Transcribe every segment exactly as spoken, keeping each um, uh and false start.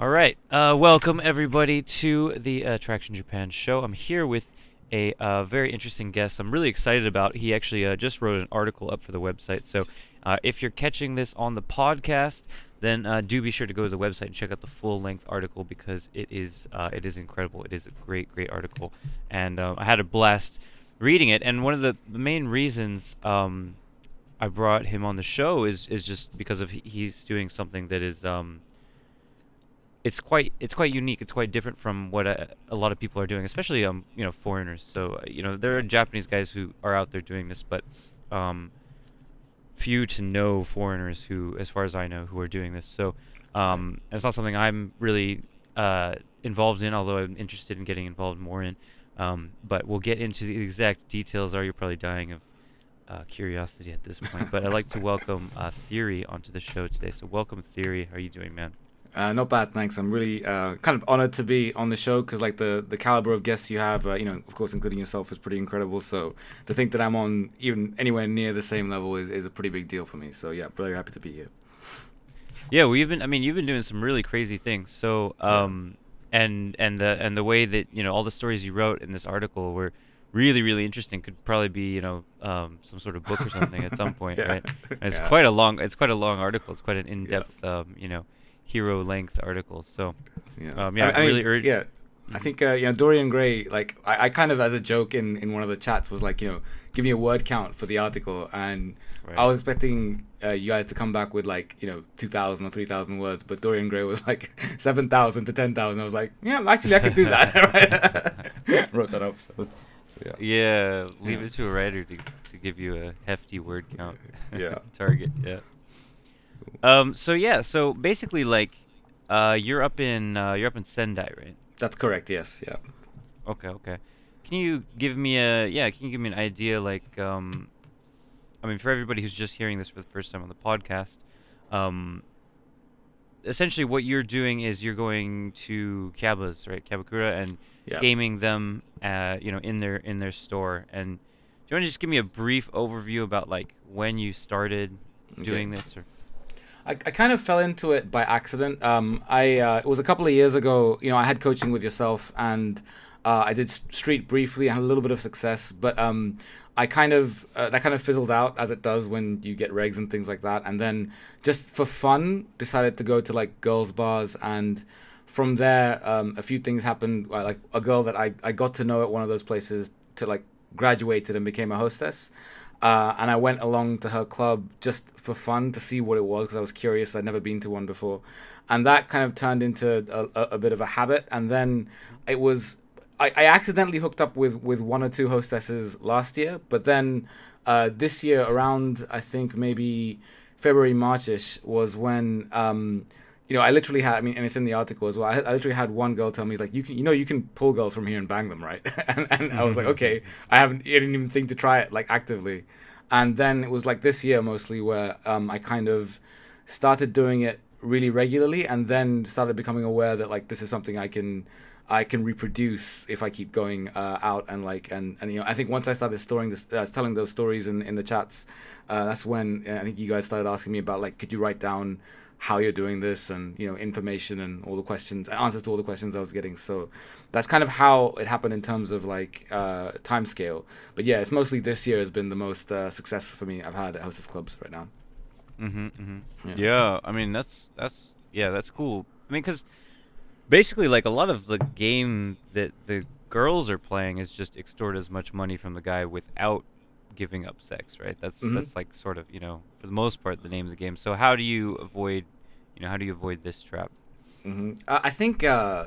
All right. Uh, welcome everybody to the Attraction Japan show. I'm here with a uh, very interesting guest. I'm really excited about. He actually uh, just wrote an article up for the website. So uh, if you're catching this on the podcast, then uh, do be sure to go to the website and check out the full-length article because it is uh, it is incredible. It is a great, great article, and uh, I had a blast reading it. And one of the, the main reasons um, I brought him on the show is is just because of he- he's doing something that is. Um, it's quite it's quite unique. It's quite different from what a, a lot of people are doing, especially um you know foreigners. So uh, you know there are Japanese guys who are out there doing this, but um few to no foreigners who, as far as I know, who are doing this. So um it's not something I'm really uh involved in, although I'm interested in getting involved more in. Um, but we'll get into the exact details. Are you're probably dying of uh, curiosity at this point? But I'd like to welcome uh, Theory onto the show today. So welcome, Theory. How are you doing, man? Uh, not bad, thanks. I'm really uh, kind of honored to be on the show because, like, the, the caliber of guests you have, uh, you know, of course, including yourself, is pretty incredible. So to think that I'm on even anywhere near the same level is, is a pretty big deal for me. So yeah, very happy to be here. Yeah, we've been. I mean, you've been doing some really crazy things. So, um, and and the and the way that you know all the stories you wrote in this article were really really interesting. Could probably be you know um, some sort of book or something at some point, yeah. right? And it's yeah. quite a long. It's quite a long article. It's quite an in-depth, Yeah. um, you know, hero length article. So, Yeah, um, yeah, I, I I really mean, urge. yeah. I think uh, you know Dorian Gray. Like I, I kind of as a joke in, in one of the chats was like you know give me a word count for the article, and Right. I was expecting uh, you guys to come back with like you know two thousand or three thousand words, but Dorian Gray was like seven thousand to ten thousand. I was like, yeah, actually I could do that. Right? Wrote that up. So, yeah. Yeah, leave Yeah. it to a writer to to give you a hefty word count. Yeah. Target. Yeah. Um. So yeah. So basically, like, uh, you're up in uh, you're up in Sendai, right? That's correct. Yes. Yeah. Okay. Okay. Can you give me a yeah? Can you give me an idea, like, um, I mean, for everybody who's just hearing this for the first time on the podcast, um, essentially what you're doing is you're going to Kabas, right? Kabakura, and Yeah. gaming them, uh, you know, in their in their store. And do you want to just give me a brief overview about like when you started Okay. doing this? Or I, I kind of fell into it by accident. Um, I uh, it was a couple of years ago. You know, I had coaching with yourself, and uh, I did s- street briefly. I had a little bit of success, but um, I kind of uh, that kind of fizzled out as it does when you get regs and things like that. And then just for fun, decided to go to like girls' bars, and from there, um, a few things happened. uh, Like a girl that I I got to know at one of those places to like graduated and became a hostess. Uh, and I went along to her club just for fun to see what it was because I was curious. I'd never been to one before, and that kind of turned into a, a, a bit of a habit. And then it was I, I accidentally hooked up with, with one or two hostesses last year, but then uh, this year around I think maybe February Marchish was when um, you know I literally had I mean and it's in the article as well. I, I literally had one girl tell me like you can you know you can pull girls from here and bang them, right? and and I was like okay. I haven't I didn't even think to try it like actively. And then it was like this year mostly where um, I kind of started doing it really regularly, and then started becoming aware that like this is something I can I can reproduce if I keep going uh, out and like and, and you know I think once I started storing this uh, telling those stories in in the chats, uh, that's when uh, I think you guys started asking me about like could you write down how you're doing this and you know information and all the questions answers to all the questions I was getting. So that's kind of how it happened in terms of like uh, time scale. But yeah, it's mostly this year has been the most uh, success for me I've had at hostess clubs right now. mhm, mhm. Yeah. Yeah, I mean that's that's yeah, that's cool. I mean, because basically, like a lot of the game that the girls are playing is just extort as much money from the guy without giving up sex, right? That's hmm that's like sort of you know for the most part the name of the game. So how do you avoid, you know, how do you avoid this trap? hmm Uh, I think uh,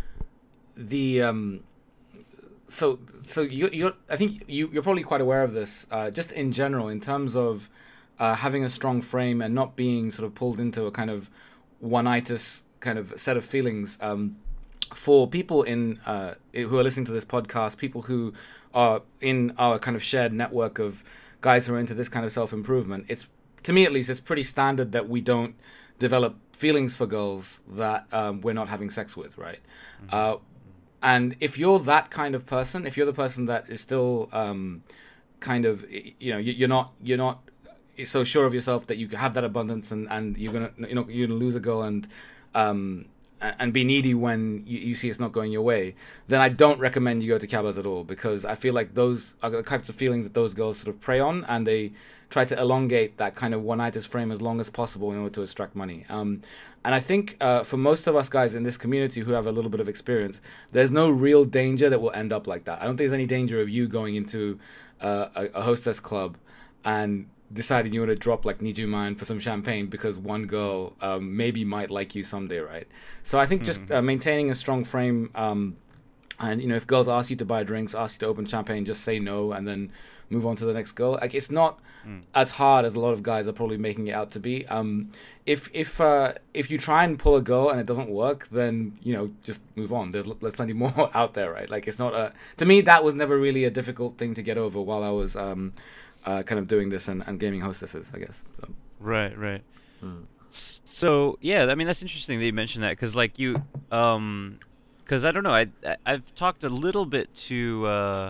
the um, so so you you I think you you're probably quite aware of this. Uh, just in general, in terms of uh, having a strong frame and not being sort of pulled into a kind of one-itis kind of set of feelings. Um, for people in uh, who are listening to this podcast, people who are in our kind of shared network of guys who are into this kind of self-improvement, it's to me at least, it's pretty standard that we don't develop feelings for girls that um, we're not having sex with, right? Mm-hmm. Uh, and if you're that kind of person, if you're the person that is still um, kind of, you know, you're not you're not so sure of yourself that you have that abundance and, and you're gonna you know you're gonna lose a girl and um, and be needy when you, you see it's not going your way, then I don't recommend you go to cabas at all, because I feel like those are the types of feelings that those girls sort of prey on, and they try to elongate that kind of one-nighter's frame as long as possible in order to extract money. Um, and I think uh, for most of us guys in this community who have a little bit of experience, there's no real danger that will end up like that. I don't think there's any danger of you going into uh, a, a hostess club and deciding you want to drop like Nijuman for some champagne because one girl um, maybe might like you someday, right? So I think just mm-hmm. uh, maintaining a strong frame, um, and you know, if girls ask you to buy drinks, ask you to open champagne, just say no and then move on to the next girl. Like, it's not mm. as hard as a lot of guys are probably making it out to be. Um, if if uh, if you try and pull a girl and it doesn't work, then you know, just move on. There's there's plenty more out there, right? Like, it's not a to me that was never really a difficult thing to get over while I was um, Uh, kind of doing this and, and gaming hostesses, I guess. So. Right, right. Hmm. So yeah, I mean that's interesting that you mentioned that, because like you, um, because I don't know, I, I I've talked a little bit to uh,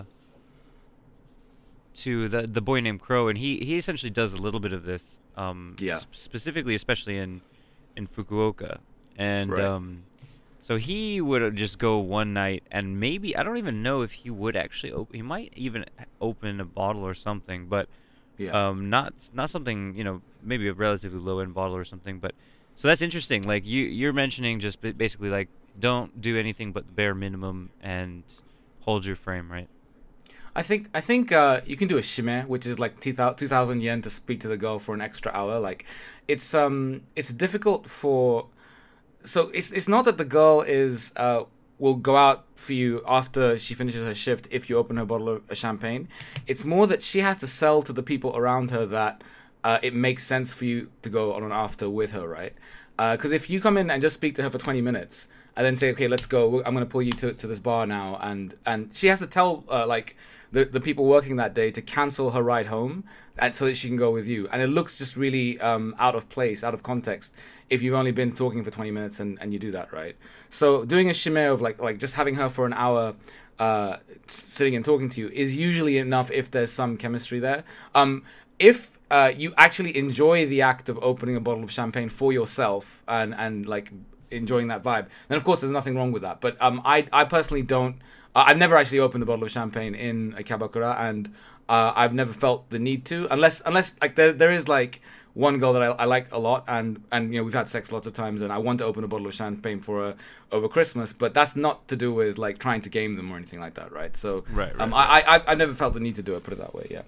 to the the boy named Crow, and he, he essentially does a little bit of this, um, yeah. sp- specifically, especially in in Fukuoka, and right. um, so he would just go one night, and maybe I don't even know if he would actually open. He might even open a bottle or something, but yeah. um, not not something, you know, maybe a relatively low end bottle or something. But so that's interesting. Like you you're mentioning just basically like don't do anything but the bare minimum and hold your frame, right? I think I think uh, you can do a shime, which is like two thousand yen to speak to the girl for an extra hour. Like it's um it's difficult for. So it's it's not that the girl is uh, will go out for you after she finishes her shift if you open her bottle of champagne. It's more that she has to sell to the people around her that uh, it makes sense for you to go on an after with her, right? Because uh, if you come in and just speak to her for twenty minutes and then say, okay, let's go, I'm going to pull you to, to this bar now, and and she has to tell uh, like the the people working that day to cancel her ride home, and so that she can go with you, and it looks just really um, out of place, out of context, if you've only been talking for twenty minutes and, and you do that, right? So doing a shime of like like just having her for an hour uh, sitting and talking to you is usually enough if there's some chemistry there. Um, if uh, you actually enjoy the act of opening a bottle of champagne for yourself and, and like enjoying that vibe, then of course there's nothing wrong with that. But um, I, I personally don't, uh, I've never actually opened a bottle of champagne in a kabakura, and uh, I've never felt the need to, unless unless like there there is like one girl that I, I like a lot, and, and you know, we've had sex lots of times, and I want to open a bottle of champagne for her over Christmas, but that's not to do with like trying to game them or anything like that, right? So right, right, um, right. I, I I never felt the need to do it. Put it that way, yeah.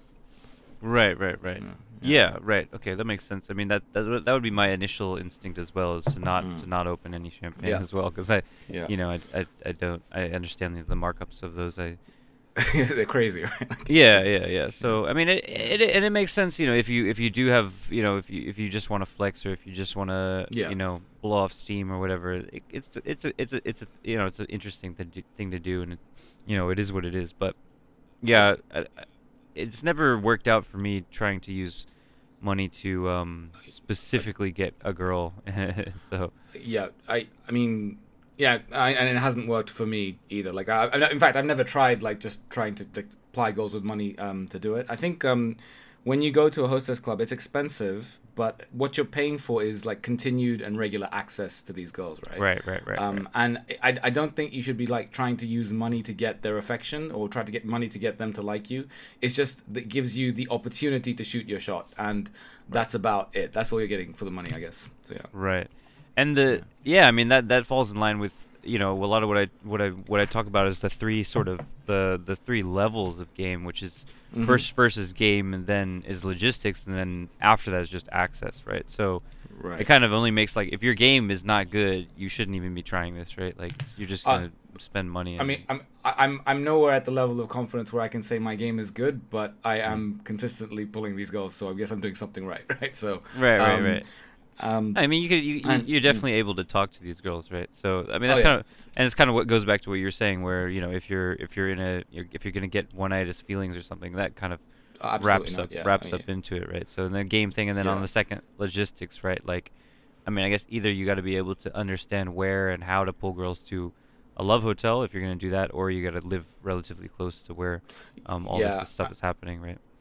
Right, right, right. Yeah, yeah. yeah, right. Okay, that makes sense. I mean, that that would, that would be my initial instinct as well, is to not Mm. to not open any champagne Yeah. as well, because I, Yeah. you know, I, I I don't I understand the, the markups of those. I They're crazy, right? Like, yeah, yeah, yeah. So I mean, it, it and it makes sense, you know, if you if you do have, you know, if you if you just want to flex, or if you just want to, Yeah. you know, blow off steam or whatever. It, it's it's a it's a it's a you know it's an interesting th- thing to do, and it, you know, it is what it is. But yeah, I, I- it's never worked out for me trying to use money to um specifically get a girl. So yeah, I I mean, yeah, I, and it hasn't worked for me either. Like, I, I, in fact, I've never tried like just trying to like, apply goals with money um to do it. I think um when you go to a hostess club, it's expensive, but what you're paying for is like continued and regular access to these girls, right? right, right, right. Um, right. and I, I don't think you should be like trying to use money to get their affection or try to get money to get them to like you. It's just that it gives you the opportunity to shoot your shot, and that's about it. That's all you're getting for the money, I guess. So yeah. Right, and the yeah, I mean that that falls in line with, you know, a lot of what I what I what I talk about is the three sort of the the three levels of game, which is Mhm. first first is game, and then is logistics, and then after that is just access, right? So Right. it kind of only makes, like, if your game is not good, you shouldn't even be trying this, right? Like, it's- you're just Uh, gonna spend money. I and- mean, I'm I- I'm I'm nowhere at the level of confidence where I can say my game is good, but I am consistently pulling these goals, so I guess I'm doing something right, right? So right, right, um, right. Um, I mean, you could, you, you and- you're definitely able to talk to these girls, right? So I mean, that's Oh, yeah. kind of, and it's kind of what goes back to what you're saying, where, you know, if you're if you're in a you're, if you're gonna get one-itis feelings or something, that kind of absolutely wraps not, up yeah, wraps I mean, up into it, right? So the game thing, and then on Yeah. the second, logistics, right? Like, I mean, I guess either you got to be able to understand where and how to pull girls to a love hotel if you're gonna do that, or you got to live relatively close to where um, all Yeah, this stuff I- is happening, right?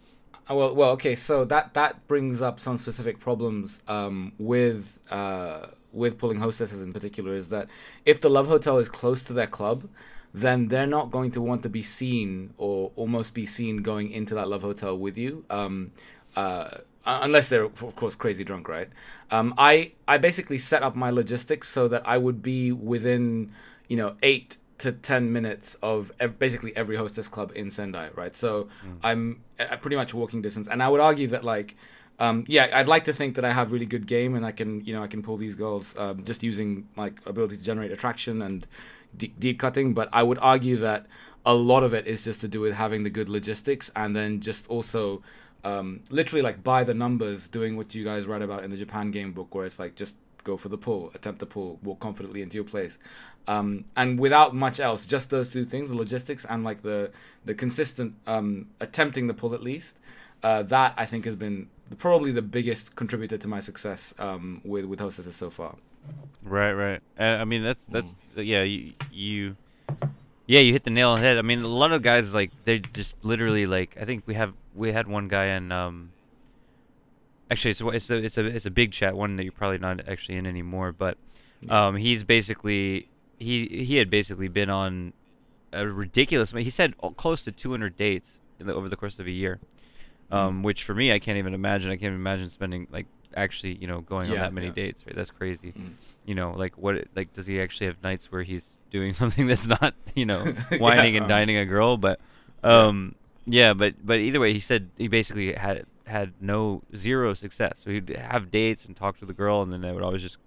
Uh, Well, well, okay. So that that brings up some specific problems um, with uh, with pulling hostesses in particular. Is that if the Love Hotel is close to their club, then they're not going to want to be seen or almost be seen going into that Love Hotel with you. Um, uh, unless they're of course crazy drunk, right? Um, I I basically set up my logistics so that I would be within, you know, eight to ten minutes of ev- basically every hostess club in Sendai, right? So Mm. I'm at pretty much walking distance, and I would argue that like, um, yeah, I'd like to think that I have really good game and I can, you know, I can pull these girls um, just using like ability to generate attraction and deep, deep cutting. But I would argue that a lot of it is just to do with having the good logistics and then just also um, literally like by the numbers, doing what you guys write about in the Japan game book, where it's like just go for the pull, attempt the pull, walk confidently into your place, um, and without much else, just those two things, the logistics and like the the consistent um, attempting the pull at least. Uh, that I think has been probably the biggest contributor to my success um, with with hostesses so far. Right, right. Uh, I mean, that's that's Mm. yeah. You you yeah, you hit the nail on the head. I mean, a lot of guys like they just literally like. I think we have we had one guy in um. Actually, it's a, it's a it's a it's a big chat one that you're probably not actually in anymore. But Yeah. um, he's basically he he had basically been on a ridiculous. He said al- close to two hundred dates in the, over the course of a year. Mm. Um, which for me, I can't even imagine. I can't even imagine spending like actually, you know, going on Yeah, that many yeah. dates. Right? That's crazy. Mm. You know, like what? it- Like, does he actually have nights where he's doing something that's not, you know, Yeah, whining and um, dining a girl? But, yeah, um, yeah, but but either way, he said he basically had had no zero success. So he'd have dates and talk to the girl, and then they would always just,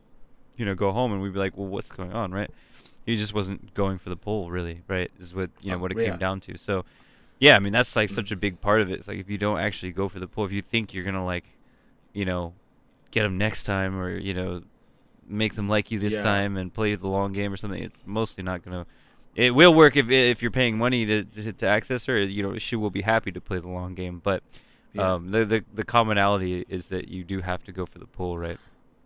you know, go home, and we'd be like, well, what's going on, right? He just wasn't going for the pole, really, right? Is what you know oh, what it came yeah. down to. So. Yeah, I mean that's like Mm. such a big part of it. It's like if you don't actually go for the pull, if you think you're gonna like, you know, get them next time or you know, make them like you this Yeah, time and play the long game or something, it's mostly not gonna. It will work if if you're paying money to to, to access her. You know, she will be happy to play the long game. But yeah. um, the the the commonality is that you do have to go for the pull, right?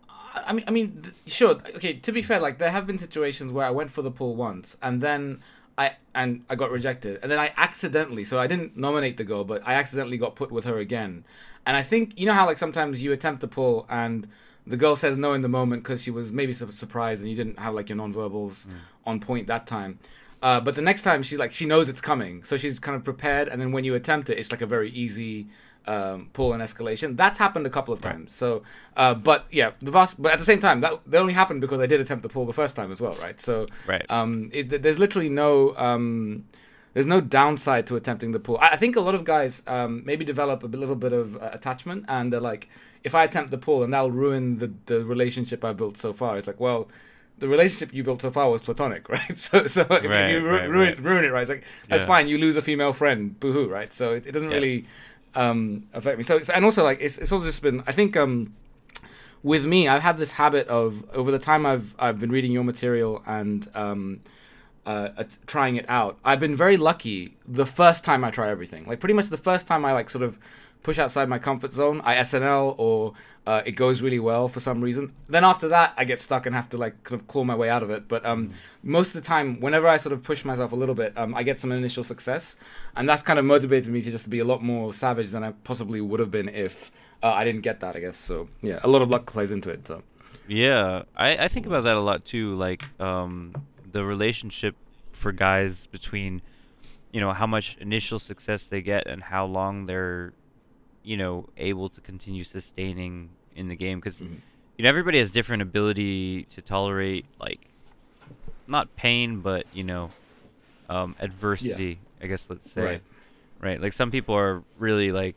I I mean, I mean, th- sure. Okay, to be fair, like there have been situations where I went for the pull once, and then I and I got rejected, and then I accidentally, so I didn't nominate the girl, but I accidentally got put with her again. And I think you know how like sometimes you attempt to pull, and the girl says no in the moment because she was maybe su- surprised, and you didn't have like your nonverbals Mm. on point that time. Uh, but the next time she's like she knows it's coming, so she's kind of prepared, and then when you attempt it, it's like a very easy um, pull and escalation. That's happened a couple of Right. times. So, uh, but yeah, the vast. But at the same time, that that only happened because I did attempt to pull the first time as well, right? So, Right. um, it, there's literally no um, there's no downside to attempting the pull. I, I think a lot of guys um, maybe develop a bit- little bit of uh, attachment, and they're like, if I attempt the pull, and that'll ruin the the relationship I've built so far. It's like, well. The relationship you built so far was platonic, right? So, so if, if Right, you ru- right, ruin right. ruin it, right? It's like that's Yeah. fine. You lose a female friend, boohoo, right? So it, it doesn't Yeah. really um, affect me. So, so and also like it's it's also just been. I think um, with me, I've had this habit of over the time I've I've been reading your material and um, uh, at trying it out. I've been very lucky the first time I try everything. Like pretty much the first time I like sort of push outside my comfort zone, I S N L or uh, it goes really well for some reason. Then after that, I get stuck and have to like kind of claw my way out of it. But um, most of the time, whenever I sort of push myself a little bit, um, I get some initial success, and that's kind of motivated me to just be a lot more savage than I possibly would have been if uh, I didn't get that. I guess so. Yeah, a lot of luck plays into it. So Yeah, I, I think about that a lot too. Like um, the relationship for guys between, you know, how much initial success they get and how long they're, you know, able to continue sustaining in the game. Because, mhm. you know, everybody has different ability to tolerate, like, not pain, but, you know, um, Yeah, adversity, I guess let's say. right. Right? Like, some people are really, like,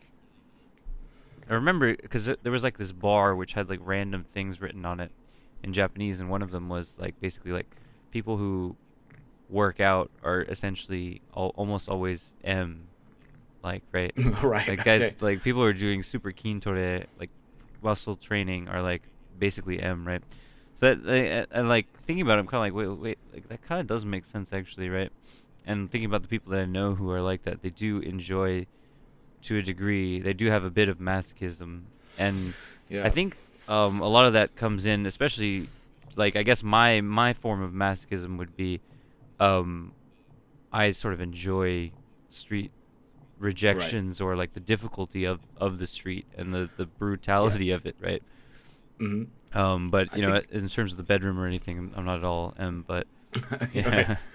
I remember because there was like this bar which had like random things written on it in Japanese, and one of them was like basically like people who work out are essentially al- almost always M, like right, Right. like guys Okay. like people who are doing super kintore like muscle training are like basically M, right? So that, uh, and like thinking about it, I'm kind of like wait wait like that kind of does make sense actually, right? And thinking about the people that I know who are like that, they do enjoy to a degree. They do have a bit of masochism, and I Yeah. think um, a lot of that comes in, especially like I guess my my form of masochism would be, um, I sort of enjoy street rejections or like the difficulty of, of the street and the, the brutality Yeah. of it, right? Mm-hmm. Um, but I you know, think. in terms of the bedroom or anything, I'm, I'm not at all. Um, but Right. yeah,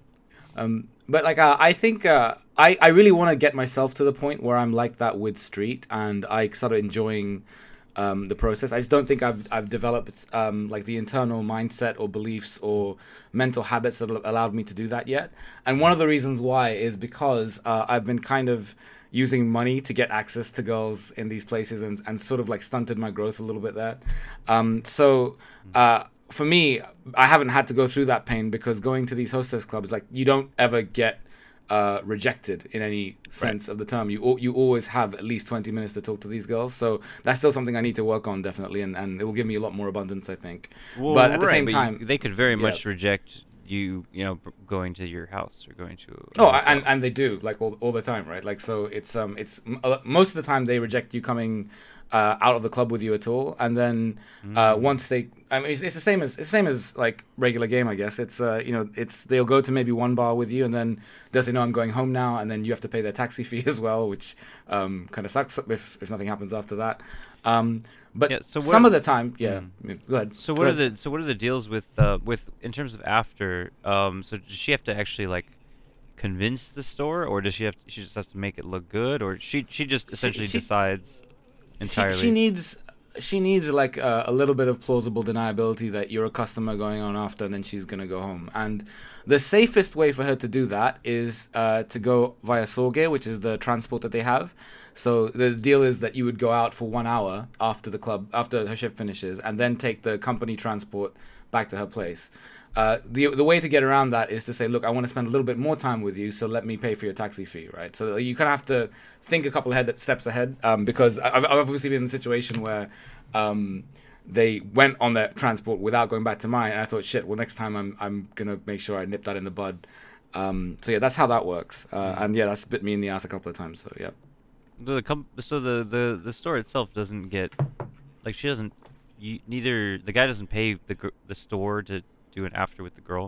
Um, but like uh, I think uh, I I really want to get myself to the point where I'm like that with Street, and I started enjoying um, the process. I just don't think I've I've developed um, like the internal mindset or beliefs or mental habits that have allowed me to do that yet. And one of the reasons why is because uh, I've been kind of using money to get access to girls in these places, and, and sort of like stunted my growth a little bit there. Um, so uh, for me, I haven't had to go through that pain because going to these hostess clubs, like you don't ever get uh, rejected in any sense of the term. You al- you always have at least twenty minutes to talk to these girls. So that's still something I need to work on definitely, and, and it will give me a lot more abundance, I think. well, But at the right, same but time, you, they could very yeah. much reject you, you know, b- going to your house or going to. A Oh, hotel. and and they do like all all the time, right? Like so, it's um, it's m- uh, most of the time they reject you coming uh, out of the club with you at all, and then uh, Mm. once they, I mean, it's, it's the same as it's the same as like regular game, I guess. It's uh, you know, it's they'll go to maybe one bar with you, and then they'll say, no, I'm going home now, and then you have to pay their taxi fee as well, which um, kind of sucks if if nothing happens after that. Um, but Yeah, so what some are- of the time, yeah. Mm. I mean, go ahead. So Go what are ahead. the so what are the deals with uh with in terms of after? Um, so does she have to actually like convince the store, or does she have she just has to make it look good, or she she just essentially she- decides entirely? She, she needs she needs like a, a little bit of plausible deniability that you're a customer going on after, and then she's gonna go home. And the safest way for her to do that is uh, to go via Sorge, which is the transport that they have. So the deal is that you would go out for one hour after the club after her shift finishes, and then take the company transport back to her place. Uh, the the way to get around that is to say, look, I want to spend a little bit more time with you, so let me pay for your taxi fee, right? So you kind of have to think a couple of head, steps ahead, um, because I've, I've obviously been in a situation where um, they went on their transport without going back to mine, and I thought, shit, well, next time I'm I'm gonna make sure I nip that in the bud. Um, so yeah, that's how that works, uh, and yeah, that's bit me in the ass a couple of times. So yeah. The com- so the, the the store itself doesn't get like she doesn't you, neither the guy doesn't pay the gr- the store to do an after with the girl.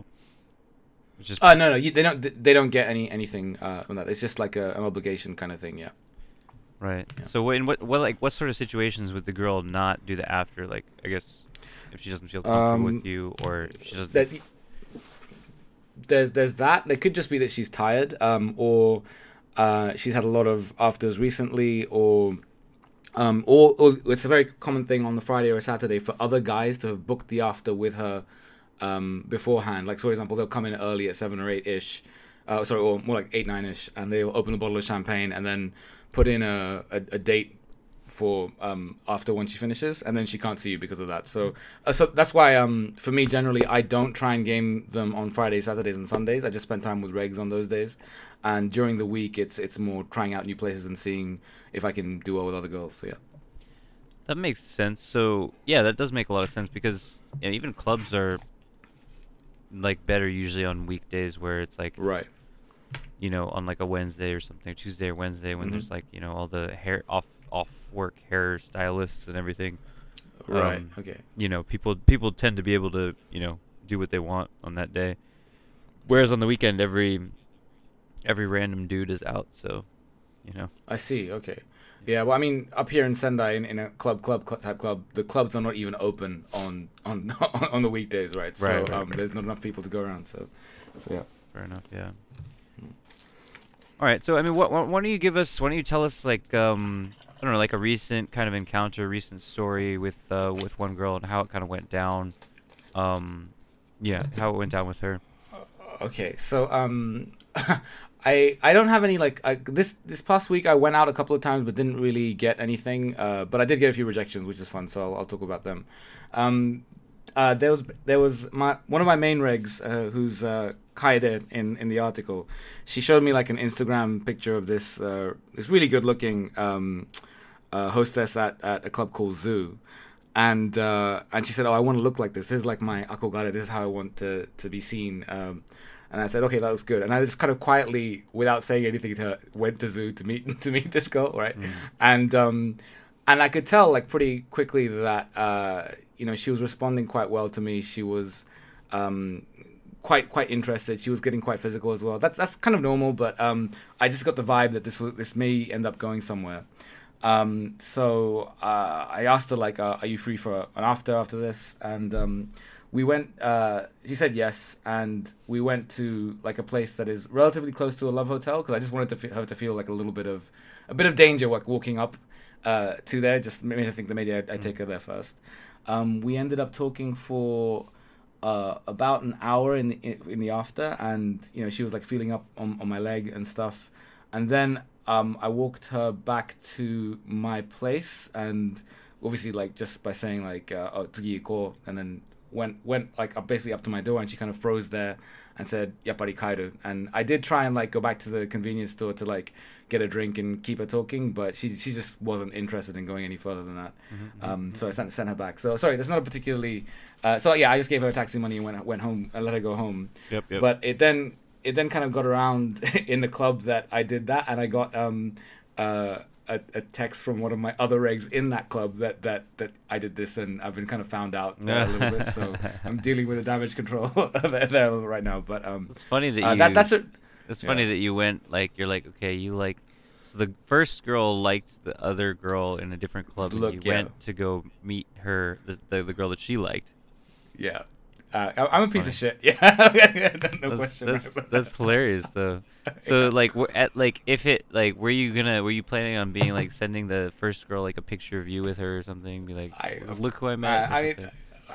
It's just Uh, no, no, you, they don't. They don't get any anything uh, on that. It's just like a, an obligation kind of thing. Yeah. right. Yeah. So in what what like what sort of situations would the girl not do the after? Like I guess if she doesn't feel comfortable Um, with you, or if she doesn't. That, there's there's that. It could just be that she's tired, um, or uh, she's had a lot of afters recently, or um, or, or it's a very common thing on the Friday or Saturday for other guys to have booked the after with her um, beforehand. Like for example, they'll come in early at seven or eight ish, uh, sorry, or more like eight nine ish, and they'll open a bottle of champagne and then put in a a, a date for um after when she finishes, and then she can't see you because of that. So uh, so that's why um for me generally I don't try and game them on Fridays, Saturdays, and Sundays. I just spend time with regs on those days, and during the week it's it's more trying out new places and seeing if I can do well with other girls. So yeah. That makes sense. So yeah, that does make a lot of sense because you know, even clubs are like better usually on weekdays where it's like Right. you know on like a Wednesday or something, Tuesday or Wednesday when Mhm. there's like you know all the hair off off work hair stylists and everything. Right. Um, Okay. You know people people tend to be able to you know do what they want on that day, whereas on the weekend every every random dude is out. So you know. I see. Okay. Yeah. Well, I mean, up here in Sendai, in, in a club, club cl- type club, the clubs are not even open on on on the weekdays, right? So Right, right, um, right. there's not enough people to go around. So, so yeah. Fair enough. Yeah. All right. So I mean, what, what why don't you give us? Why don't you tell us like um I don't know like a recent kind of encounter, recent story with uh with one girl and how it kind of went down. Um, yeah, how it went down with her. Okay, so um, I I don't have any like I, this this past week I went out a couple of times but didn't really get anything. Uh, but I did get a few rejections, which is fun. So I'll, I'll talk about them. Um, uh, there was there was my one of my main regs uh, who's uh, Kaede in in the article. She showed me like an Instagram picture of this uh, this really good looking um, uh, hostess at at a club called Zoo. And uh, and she said, "Oh, I want to look like this. This is like my akogare. This is how I want to to be seen." Um, and I said, "Okay, that looks good." And I just kind of quietly, without saying anything to her, went to Zoo to meet to meet this girl, right? Mm. And um, and I could tell like pretty quickly that uh, you know she was responding quite well to me. She was um, quite quite interested. She was getting quite physical as well. That's that's kind of normal, but um, I just got the vibe that this was this may end up going somewhere. Um, so uh, I asked her like, uh, "Are you free for an after after this?" And um, we went. Uh, she said yes, and we went to like a place that is relatively close to a love hotel because I just wanted to f- her to feel like a little bit of a bit of danger, like walking up uh, to there. Just made me think that maybe I'd, I'd take her there first. Um, we ended up talking for uh, about an hour in the in the after, and you know she was like feeling up on, on my leg and stuff, and then um, I walked her back to my place, and obviously like just by saying like uh, oh tsugi iko, and then went went like up basically up to my door, and she kind of froze there and said yappari kairu, and I did try and like go back to the convenience store to like get a drink and keep her talking, but she she just wasn't interested in going any further than that. Mm-hmm, um, mm-hmm. So I sent sent her back. So sorry, that's not a particularly. Uh, so yeah, I just gave her taxi money and went went home and let her go home. Yep, yep. But it then it then kind of got around in the club that I did that, and I got um uh. A, a text from one of my other regs in that club that, that, that I did this, and I've been kind of found out uh, a little bit, so I'm dealing with the damage control there right now. But um, it's funny that uh, you. That, that's a, It's yeah. funny that you went like you're like okay you like so the first girl liked the other girl in a different club Look, and you yeah. went to go meet her the the, the girl that she liked. Yeah. Uh, I, I'm a piece funny. of shit. Yeah, no that's, question. That's, Right? that's hilarious though. So Yeah. like w- at like if it like were you gonna were you planning on being like sending the first girl like a picture of you with her or something? Be like, I, look who I met. Uh, I mean,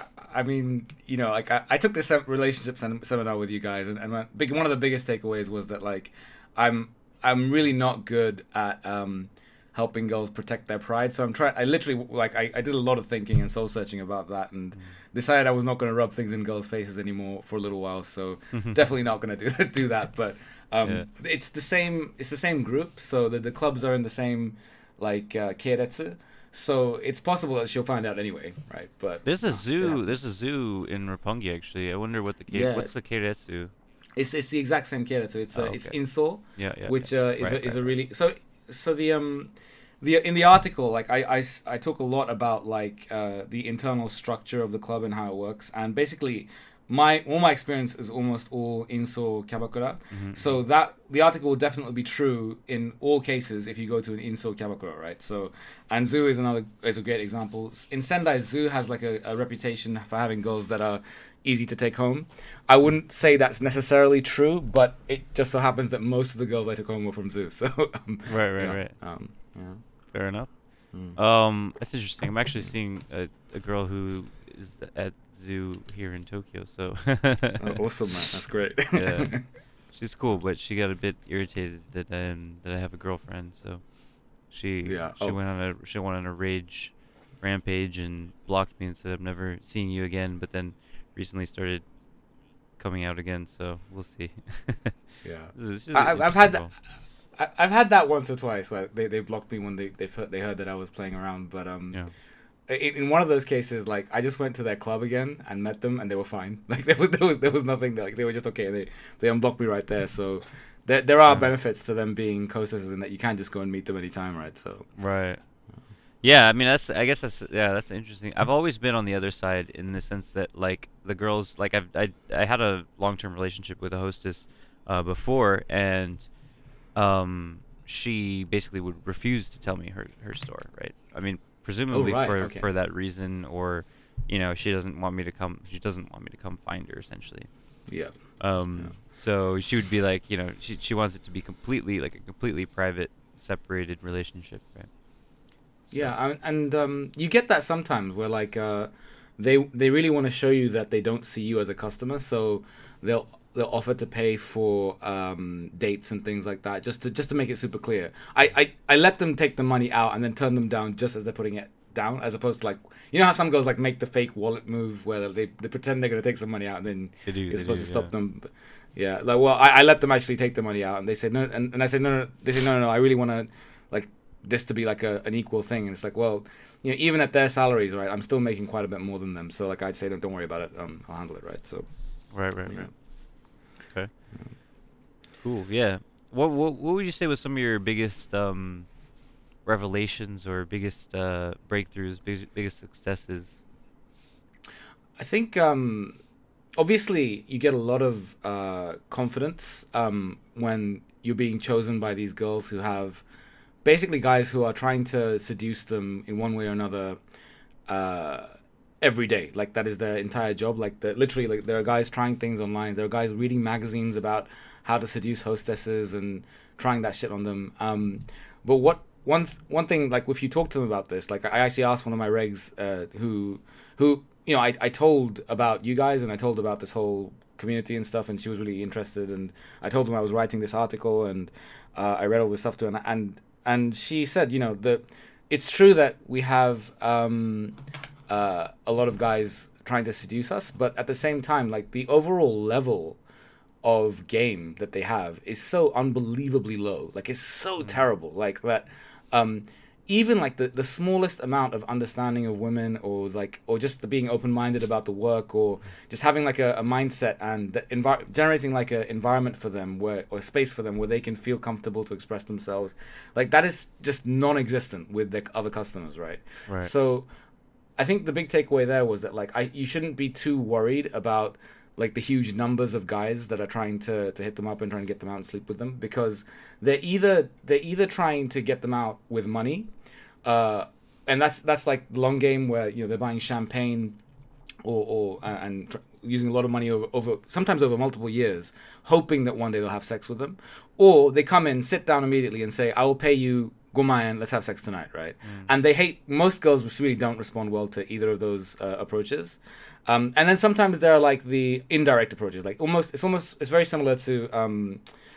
I mean, you know, like I, I took this sem- relationship sem- seminar with you guys, and, and my big, one of the biggest takeaways was that like I'm I'm really not good at um, helping girls protect their pride. So I'm trying. I literally like I, I did a lot of thinking and soul searching about that, and mm. decided I was not going to rub things in girls' faces anymore for a little while. So definitely not going to do do that. But um, yeah. it's the same. It's the same group. So the the clubs are in the same like uh, keiretsu. So it's possible that she'll find out anyway, right? But there's a uh, zoo. Yeah. There's a zoo in Roppongi actually. I wonder what the Ke- Yeah. what's the keiretsu? It's it's the exact same keiretsu. It's uh, Oh, okay. it's inso, Yeah, yeah. which yeah. uh, is right, a, is right, a really so so the um the in the article like I, I, I talk a lot about like uh, the internal structure of the club and how it works, and basically my all my experience is almost all inso kyabakura. Mm-hmm. So that the article will definitely be true in all cases if you go to an inso kyabakura, right? So and zoo is another is a great example. In Sendai, zoo has like a, a reputation for having girls that are easy to take home. I wouldn't say that's necessarily true, but it just so happens that most of the girls I took home were from zoo. So um, right, right, yeah, right. Um, yeah. Fair enough. Mm. Um, that's interesting. I'm actually seeing a, a girl who is at zoo here in Tokyo. So Oh, awesome, man. That's great. yeah, she's cool, but she got a bit irritated that um, that I have a girlfriend. So she Yeah. she Oh. went on a she went on a rage rampage and blocked me and said I'm never seeing you again. But then recently started coming out again. So we'll see. Yeah. This is- this is I, an I've had interesting that. I, I've had that once or twice. Like they, they blocked me when they they heard, they heard that I was playing around. But um, Yeah. in, in one of those cases, like I just went to their club again and met them, and they were fine. Like there was there was there was nothing. Like they were just okay. They they unblocked me right there. So there there are Yeah. benefits to them being co-sisters in that you can't just go and meet them anytime, right? So Right. Yeah, I mean that's I guess that's yeah, that's interesting. I've always been on the other side in the sense that like the girls like I've I I had a long-term relationship with a hostess uh before, and um she basically would refuse to tell me her her story, right? I mean, presumably Oh, right, for okay. for that reason, or you know, she doesn't want me to come she doesn't want me to come find her essentially. yeah. Um Yeah. so she would be like, you know, she she wants it to be completely like a completely private separated relationship, right? So- Yeah, and, and um, you get that sometimes where like uh, they they really want to show you that they don't see you as a customer, so they'll they'll offer to pay for um, dates and things like that just to just to make it super clear. I, I, I let them take the money out and then turn them down just as they're putting it down, as opposed to like you know how some girls like make the fake wallet move where they they pretend they're gonna take some money out and then They do, you're they supposed do, to stop yeah. them. But, yeah, like well, I, I let them actually take the money out, and they said no, and, and I said no, no, they said no, no, no, I really want to like this to be like a an equal thing, and it's like well, you know, even at their salaries, right, I'm still making quite a bit more than them, so like I'd say don't don't worry about it, um, I'll handle it, right? So Right, right, yeah. right. Okay. Cool. Yeah. What what what would you say was some of your biggest um revelations or biggest uh breakthroughs, big, biggest successes? I think um, obviously you get a lot of uh, confidence um, when you're being chosen by these girls who have basically guys who are trying to seduce them in one way or another uh, every day. Like that is their entire job. Like the, literally, like there are guys trying things online. There are guys reading magazines about how to seduce hostesses and trying that shit on them. Um, but what one one thing, like if you talk to them about this, like I actually asked one of my regs uh, who who you know I I told about you guys and I told about this whole community and stuff, and she was really interested. And I told them I was writing this article and uh, I read all this stuff to her, and and, and she said, you know, that it's true that we have um, uh, a lot of guys trying to seduce us, but at the same time, like the overall level of game that they have is so unbelievably low. Like it's so mm-hmm. terrible. Like that. Um, even like the, the smallest amount of understanding of women, or like, or just the being open-minded about the work, or just having like a, a mindset and the envi- generating like an environment for them where, or space for them where they can feel comfortable to express themselves. Like that is just non-existent with the other customers. Right. Right. So I think the big takeaway there was that like, I, you shouldn't be too worried about like the huge numbers of guys that are trying to, to hit them up and trying to get them out and sleep with them, because they're either they're either trying to get them out with money, uh, and that's that's like the long game where you know they're buying champagne, or or uh, and tr- using a lot of money over over sometimes over multiple years, hoping that one day they'll have sex with them, or they come in, sit down immediately, and say, "I will pay you gomayan, let's have sex tonight," right? Mm. And they hate most girls really don't respond well to either of those uh, approaches. Um, and then sometimes there are like the indirect approaches, like almost it's almost it's very similar to um,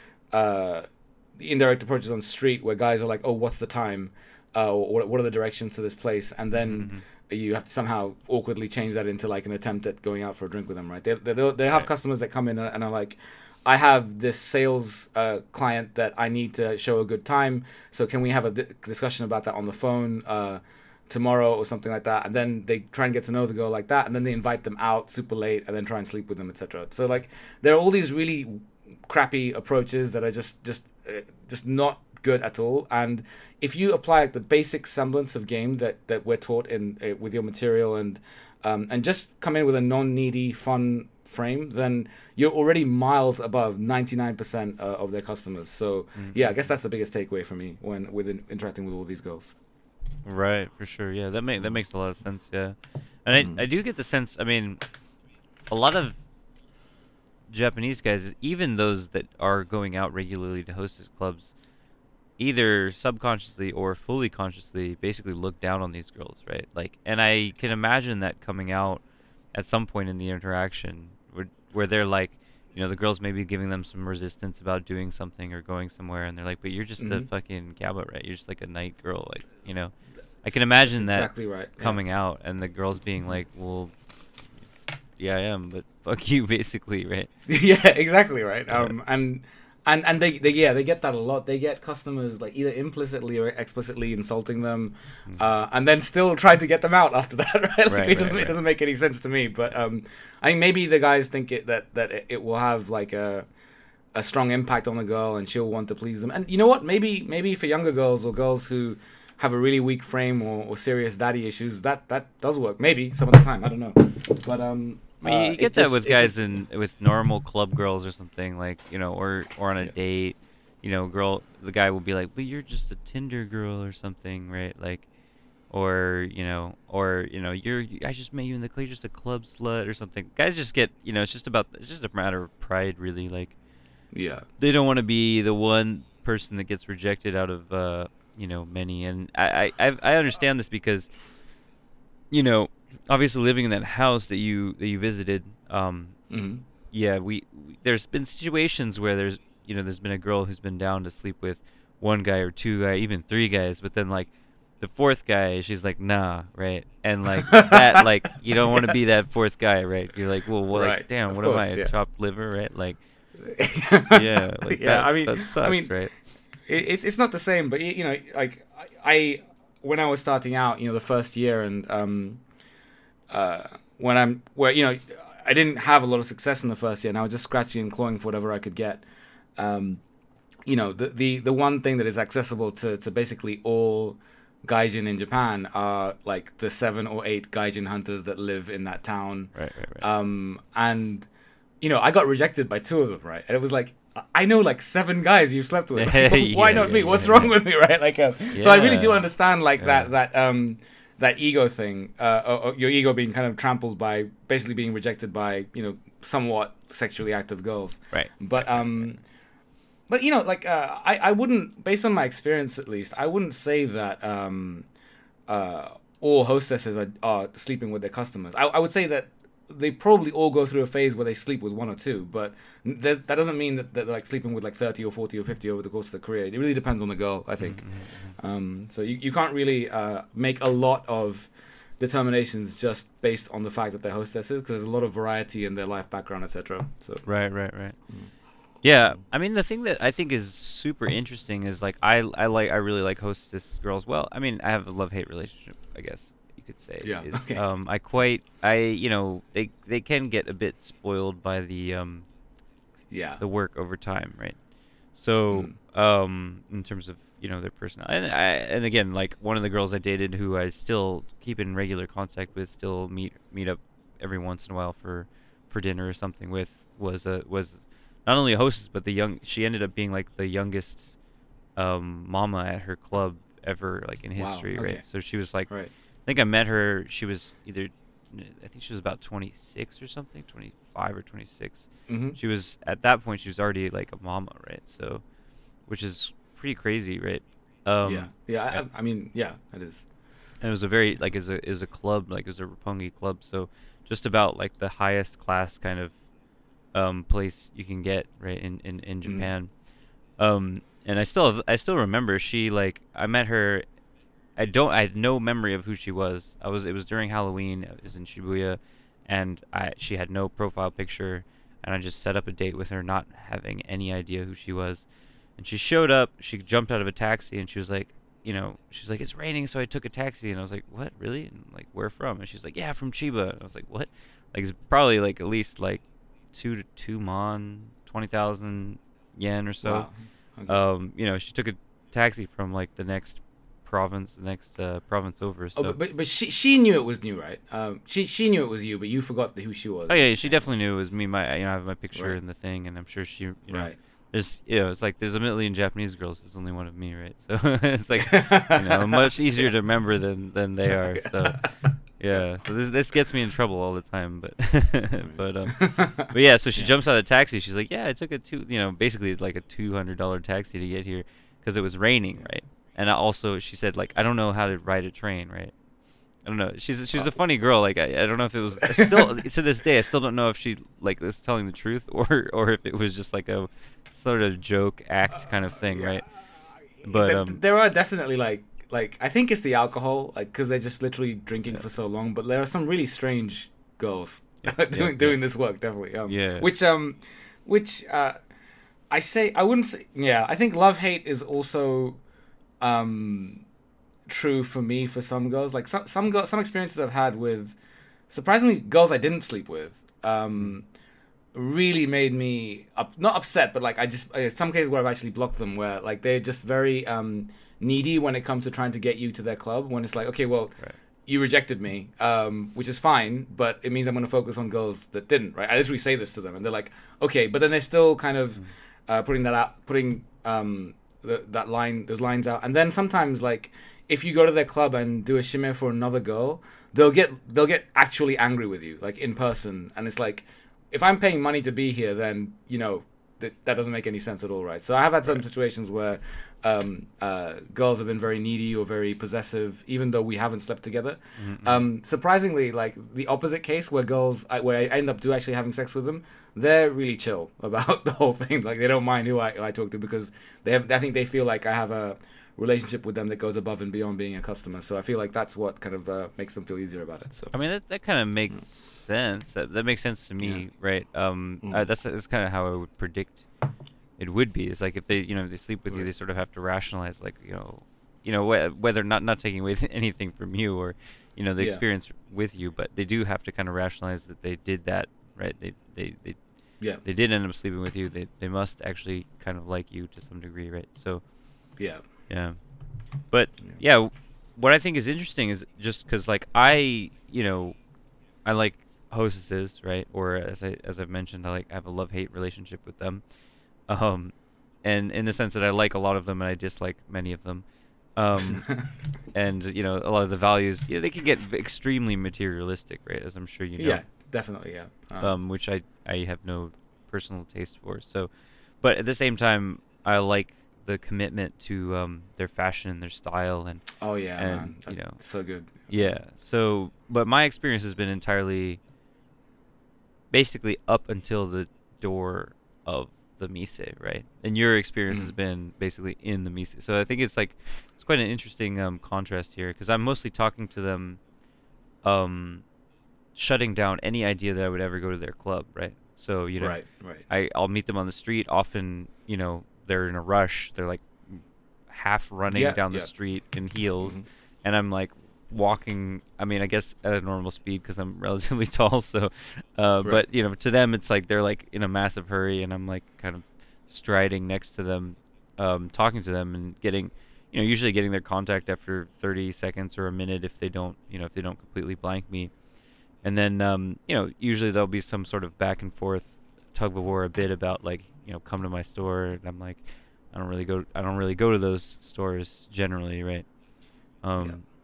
uh, the indirect approaches on street where guys are like, "Oh, what's the time? Uh, or what are the directions to this place?" And then mm-hmm. you have to somehow awkwardly change that into like an attempt at going out for a drink with them, right? They they they have right. customers that come in and are like, "I have this sales uh, client that I need to show a good time, so can we have a di- discussion about that on the phone uh, tomorrow or something like that?" And then they try and get to know the girl like that, and then they invite them out super late and then try and sleep with them, et cetera. So like there are all these really crappy approaches that are just just uh, just not good at all. And if you apply like, the basic semblance of game that, that we're taught in uh, with your material and um, and just come in with a non-needy, fun frame, then you're already miles above ninety-nine percent uh, of their customers. So mm-hmm. yeah, I guess that's the biggest takeaway for me when with in, interacting with all these girls. Right, for sure. Yeah, that make that makes a lot of sense. Yeah, and mm. I I do get the sense. I mean, a lot of Japanese guys, even those that are going out regularly to hostess clubs, either subconsciously or fully consciously, basically look down on these girls, right? Like, and I can imagine that coming out at some point in the interaction, where where they're like, you know, the girls maybe giving them some resistance about doing something or going somewhere, and they're like, "But you're just mm-hmm. a fucking gabba, right? You're just like a night girl, like, you know." I can imagine That's that exactly right. coming yeah. out and the girls being like, "Well, yeah, I am, but fuck you," basically, right? yeah, exactly right. Yeah. Um, and and and they, they yeah they get that a lot. They get customers like either implicitly or explicitly insulting them, mm-hmm. uh, and then still trying to get them out after that. Right? Like, right it doesn't right, it doesn't make any sense to me. But um, I think maybe the guys think it that that it, it will have like a a strong impact on the girl, and she'll want to please them. And you know what? Maybe maybe for younger girls or girls who have a really weak frame or, or serious daddy issues, that that does work. Maybe some of the time, I don't know. But um, I mean, you uh, get that just, with guys just, in with normal club girls or something, like, you know, or or on a yeah. date, you know, girl, the guy will be like, "But you're just a Tinder girl or something, right?" Like, or you know, or you know, you're I just met you in the club, you're just a club slut or something. Guys just get, you know, it's just about it's just a matter of pride, really. Like, yeah, they don't want to be the one person that gets rejected out of uh, you know, many. And I I I understand this because, you know, obviously living in that house that you that you visited, um, mm-hmm. yeah, we, we there's been situations where there's you know there's been a girl who's been down to sleep with one guy or two guy, even three guys, but then like the fourth guy, she's like, nah, right? And like that, like you don't want to be that fourth guy, right? You're like, well, well right. like, damn, of what course, am I, a yeah. chopped liver, right? Like, yeah, like yeah. that, I mean, that sucks, I mean, right? It's it's not the same, but you know, like I when I was starting out, you know, the first year, and um, uh, when I'm where you know, I didn't have a lot of success in the first year, and I was just scratching and clawing for whatever I could get. Um, you know, the, the the one thing that is accessible to to basically all gaijin in Japan are like the seven or eight gaijin hunters that live in that town. Right, right, right. Um, and you know, I got rejected by two of them, right? And it was like, I know like seven guys you've slept with. Like, why Yeah, not yeah, me? yeah, What's yeah. wrong with me, right? Like, uh, so I really do Yeah. understand like Yeah. that that um that ego thing, uh, or, or your ego being kind of trampled by basically being rejected by, you know, somewhat sexually active girls. Right. But um, but you know, like uh, I I wouldn't, based on my experience at least, I wouldn't say that um, uh, all hostesses are, are sleeping with their customers. I, I would say that they probably all go through a phase where they sleep with one or two, but there's, that doesn't mean that, that they're like sleeping with like thirty or forty or fifty over the course of the career. It really depends on the girl, I think. Um, so you, you can't really uh, make a lot of determinations just based on the fact that they're hostesses, because there's a lot of variety in their life background, et cetera. So Right, right, right. Yeah, I mean the thing that I think is super interesting is like I I like I really like hostess girls. Well, I mean I have a love-hate relationship, I guess you could say. Yeah, is, okay. Um, I quite I you know they they can get a bit spoiled by the um yeah, the work over time, right? So Mm. um in terms of you know their personality, and I and again like one of the girls I dated who I still keep in regular contact with, still meet meet up every once in a while for for dinner or something with, was a was not only a hostess but the young she ended up being like the youngest um mama at her club ever, like in Wow, history, okay. right? So she was like, Right. I think I met her, she was either I think she was about twenty-six or something, twenty-five or twenty-six. Mm-hmm. She was at that point she was already like a mama, right? So which is pretty crazy, right? Um yeah, yeah. yeah. I, I mean, yeah, it is. And it was a very like is a is a club, like it was a Roppongi club, so just about like the highest class kind of um place you can get, right, in in in Mm. Japan. Um and I still have, I still remember she like I met her. I don't I had no memory of who she was. I was it was during Halloween. It was in Shibuya, and I she had no profile picture, and I just set up a date with her, not having any idea who she was. And she showed up. She jumped out of a taxi, and she was like, you know, she's like, it's raining, so I took a taxi. And I was like, what, really? And like, where from? And she's like, yeah, from Chiba. And I was like, what? Like, it's probably like at least like two to two mon, twenty thousand yen or so. Wow. Okay. Um, you know, she took a taxi from like the next province, the next uh, province over. So. Oh, but, but but she she knew it was new, right? Um, she she knew it was you, but you forgot who she was. Oh yeah, she definitely knew it was me. My, you know, I have my picture Right. in the thing, and I'm sure she, you know, Right. there's, you know, it's like there's a million Japanese girls. There's only one of me, right? So it's like, you know, much easier to remember than than they are. So yeah, so this this gets me in trouble all the time. But but um, but yeah, so she Yeah. jumps out of the taxi. She's like, yeah, I took a two, you know, basically like a two hundred dollar taxi to get here because it was raining, right? And I also, she said like, I don't know how to ride a train, right? I don't know. She's she's a funny girl. Like I, I don't know if it was I still to this day I still don't know if she like was telling the truth or or if it was just like a sort of joke act kind of thing, right? But Th- um, there are definitely like like I think it's the alcohol, like because they're just literally drinking Yeah. for so long. But there are some really strange girls Yeah, doing yeah, doing yeah. this work, definitely. Um, Yeah. Which um, which uh, I say I wouldn't say. Yeah, I think love hate is also um true for me for some girls. Like some some girls, some experiences I've had with surprisingly girls I didn't sleep with. Um, really made me up, not upset, but like I just uh, some cases where I've actually blocked them, where like they're just very um needy when it comes to trying to get you to their club. When it's like, okay, well, Right. you rejected me, um, which is fine, but it means I'm going to focus on girls that didn't. Right? I literally say this to them, and they're like, okay, but then they're still kind of uh, putting that out, putting um the, that line, those lines out, and then sometimes like if you go to their club and do a shimmer for another girl, they'll get they'll get actually angry with you, like in person, and it's like, if I'm paying money to be here, then you know that that doesn't make any sense at all, right? So I have had some Right. situations where um, uh, girls have been very needy or very possessive, even though we haven't slept together. Mhm, Um, surprisingly, like the opposite case, where girls, I, where I end up do actually having sex with them, they're really chill about the whole thing. Like they don't mind who I, who I talk to because they have. I think they feel like I have a relationship with them that goes above and beyond being a customer. So I feel like that's what kind of uh, makes them feel easier about it. So I mean that that kind of makes sense. That that makes sense to me, Yeah. right? Um, Mm. uh, that's that's kind of how I would predict it would be. It's like if they, you know, if they sleep with you, Right. they sort of have to rationalize, like, you know, you know, wh- whether not not taking away anything from you or, you know, the Yeah. experience with you, but they do have to kind of rationalize that they did that, right? They they they yeah, they did end up sleeping with you. They they must actually kind of like you to some degree, right? So yeah. yeah, but Yeah. yeah, w- what I think is interesting is just because like I you know I like hostesses, right? Or as I as I've mentioned, I like I have a love hate relationship with them. Um, and in the sense that I like a lot of them and I dislike many of them. Um, and you know a lot of the values, yeah, they can get v- extremely materialistic, right? As I'm sure you know. Yeah, definitely. Yeah. Um, Um, which I I have no personal taste for. So, but at the same time, I like the commitment to um their fashion and their style and oh yeah, and man, you that's know so good. yeah. So, but my experience has been entirely basically up until the door of the mise, right? And your experience has Mm. been basically in the mise. So I think it's like it's quite an interesting um contrast here because I'm mostly talking to them um shutting down any idea that I would ever go to their club, right? So, you know, Right, right. I I'll meet them on the street. Often, you know, they're in a rush. They're like half running Yeah, down the yeah. street in heels, Hmm. and I'm like walking. I mean, I guess at a normal speed because I'm relatively tall. So, uh, Right. but you know, to them it's like they're like in a massive hurry, and I'm like kind of striding next to them, um, talking to them and getting, you know, usually getting their contact after thirty seconds or a minute if they don't, you know, if they don't completely blank me. And then, um, you know, usually there'll be some sort of back and forth tug of war a bit about like, you know, come to my store. And I'm like, I don't really go, I don't really go to those stores generally, right? Yeah. Um,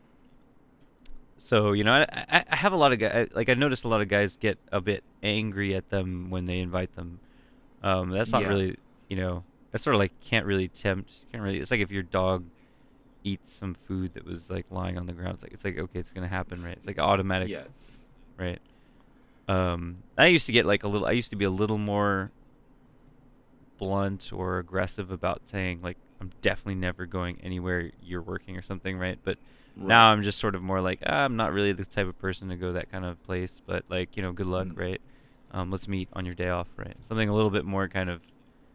so you know, I, I, I have a lot of guys. Like I noticed a lot of guys get a bit angry at them when they invite them. Um, that's not Yeah. really, you know, that's sort of like can't really tempt. Can't really. It's like if your dog eats some food that was like lying on the ground. It's like it's like okay, it's gonna happen, right? It's like automatic, Yeah. right? Um, I used to get like a little. I used to be a little more blunt or aggressive about saying like I'm definitely never going anywhere you're working or something, right? But now Right. I'm just sort of more like ah, I'm not really the type of person to go that kind of place, but like you know, good luck, Mm. right? Um, let's meet on your day off, right? Something a little bit more kind of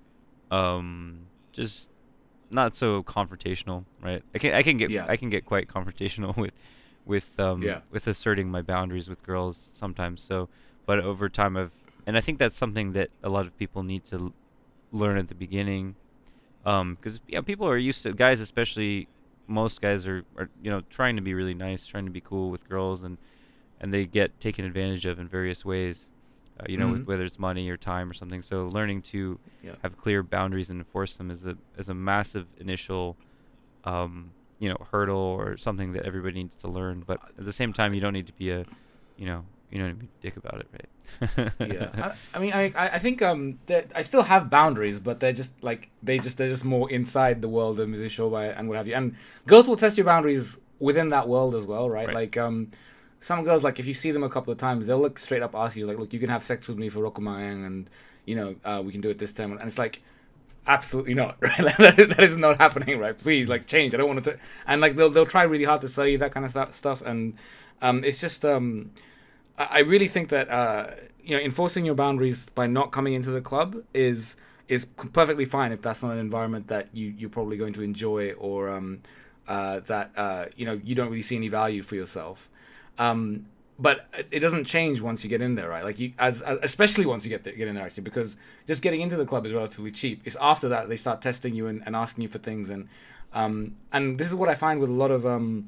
um, just not so confrontational, right? I can I can get Yeah. I can get quite confrontational with with um Yeah. with asserting my boundaries with girls sometimes. So, but over time I've and I think that's something that a lot of people need to l- learn at the beginning. Um, because yeah, people are used to guys, especially most guys are, are you know trying to be really nice, trying to be cool with girls, and and they get taken advantage of in various ways. Uh, you know, with Hmm. whether it's money or time or something. So learning to Yeah. have clear boundaries and enforce them is a is a massive initial um, you know, hurdle or something that everybody needs to learn. But at the same time, you don't need to be a, you know, you don't need to be a dick about it, Yeah, right? I, I mean, I, I I think um, that I still have boundaries, but they're just like they just they're just more inside the world of music show by and what have you. And girls will test your boundaries within that world as well, right? Right. Like um, some girls, like if you see them a couple of times, they'll look straight up ask you like, look, you can have sex with me for Rokumayang, and you know, uh, we can do it this time, and it's like. Absolutely not, right? Like, that, is, that is not happening, right? Please, like, change. I don't want to. And like, they'll they'll try really hard to sell you that kind of stu- stuff, and um, it's just um, I I really think that uh, you know enforcing your boundaries by not coming into the club is is perfectly fine if that's not an environment that you you're probably going to enjoy or um, uh, that uh, you know you don't really see any value for yourself. Um, but it doesn't change once you get in there, right? Like you, as, as especially once you get there, get in there actually, because just getting into the club is relatively cheap. It's after that they start testing you and, and asking you for things, and um, and this is what I find with a lot of um,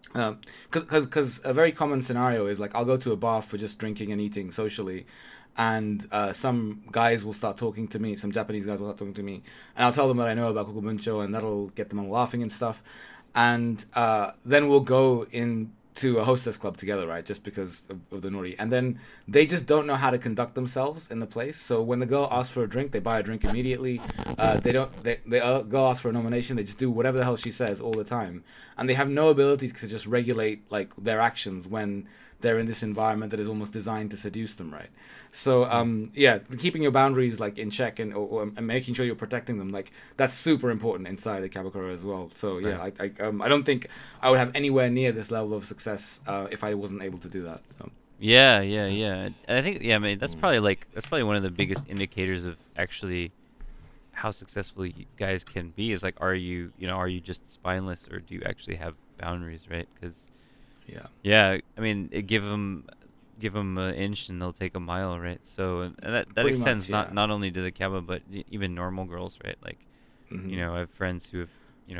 because because a very common scenario is like I'll go to a bar for just drinking and eating socially, and uh, some guys will start talking to me. Some Japanese guys will start talking to me, and I'll tell them that I know about Kokubuncho, and that'll get them all laughing and stuff. And uh, then we'll go into a hostess club together, right? Just because of, of the nori, and then they just don't know how to conduct themselves in the place. So when the girl asks for a drink, they buy a drink immediately. Uh, they don't. They they uh, go ask for a nomination. They just do whatever the hell she says all the time, and they have no ability to just regulate like their actions when they're in this environment that is almost designed to seduce them, right? So um, yeah, keeping your boundaries like in check and or, or, and making sure you're protecting them, like that's super important inside the Kabakura as well. So yeah, Right. I I, um, I don't think I would have anywhere near this level of success uh, if I wasn't able to do that. So. Yeah, yeah, yeah. And I think yeah, I mean that's Mm. probably like that's probably one of the biggest indicators of actually how successful you guys can be is like are you, you know, are you just spineless or do you actually have boundaries, right? Cuz Yeah. yeah, I mean, it give them give them an inch and they'll take a mile, right? So and and that that Pretty extends much, not yeah. not only to the Kaba but y- even normal girls, right? Like, you Hmm. know, I have friends who have, you know,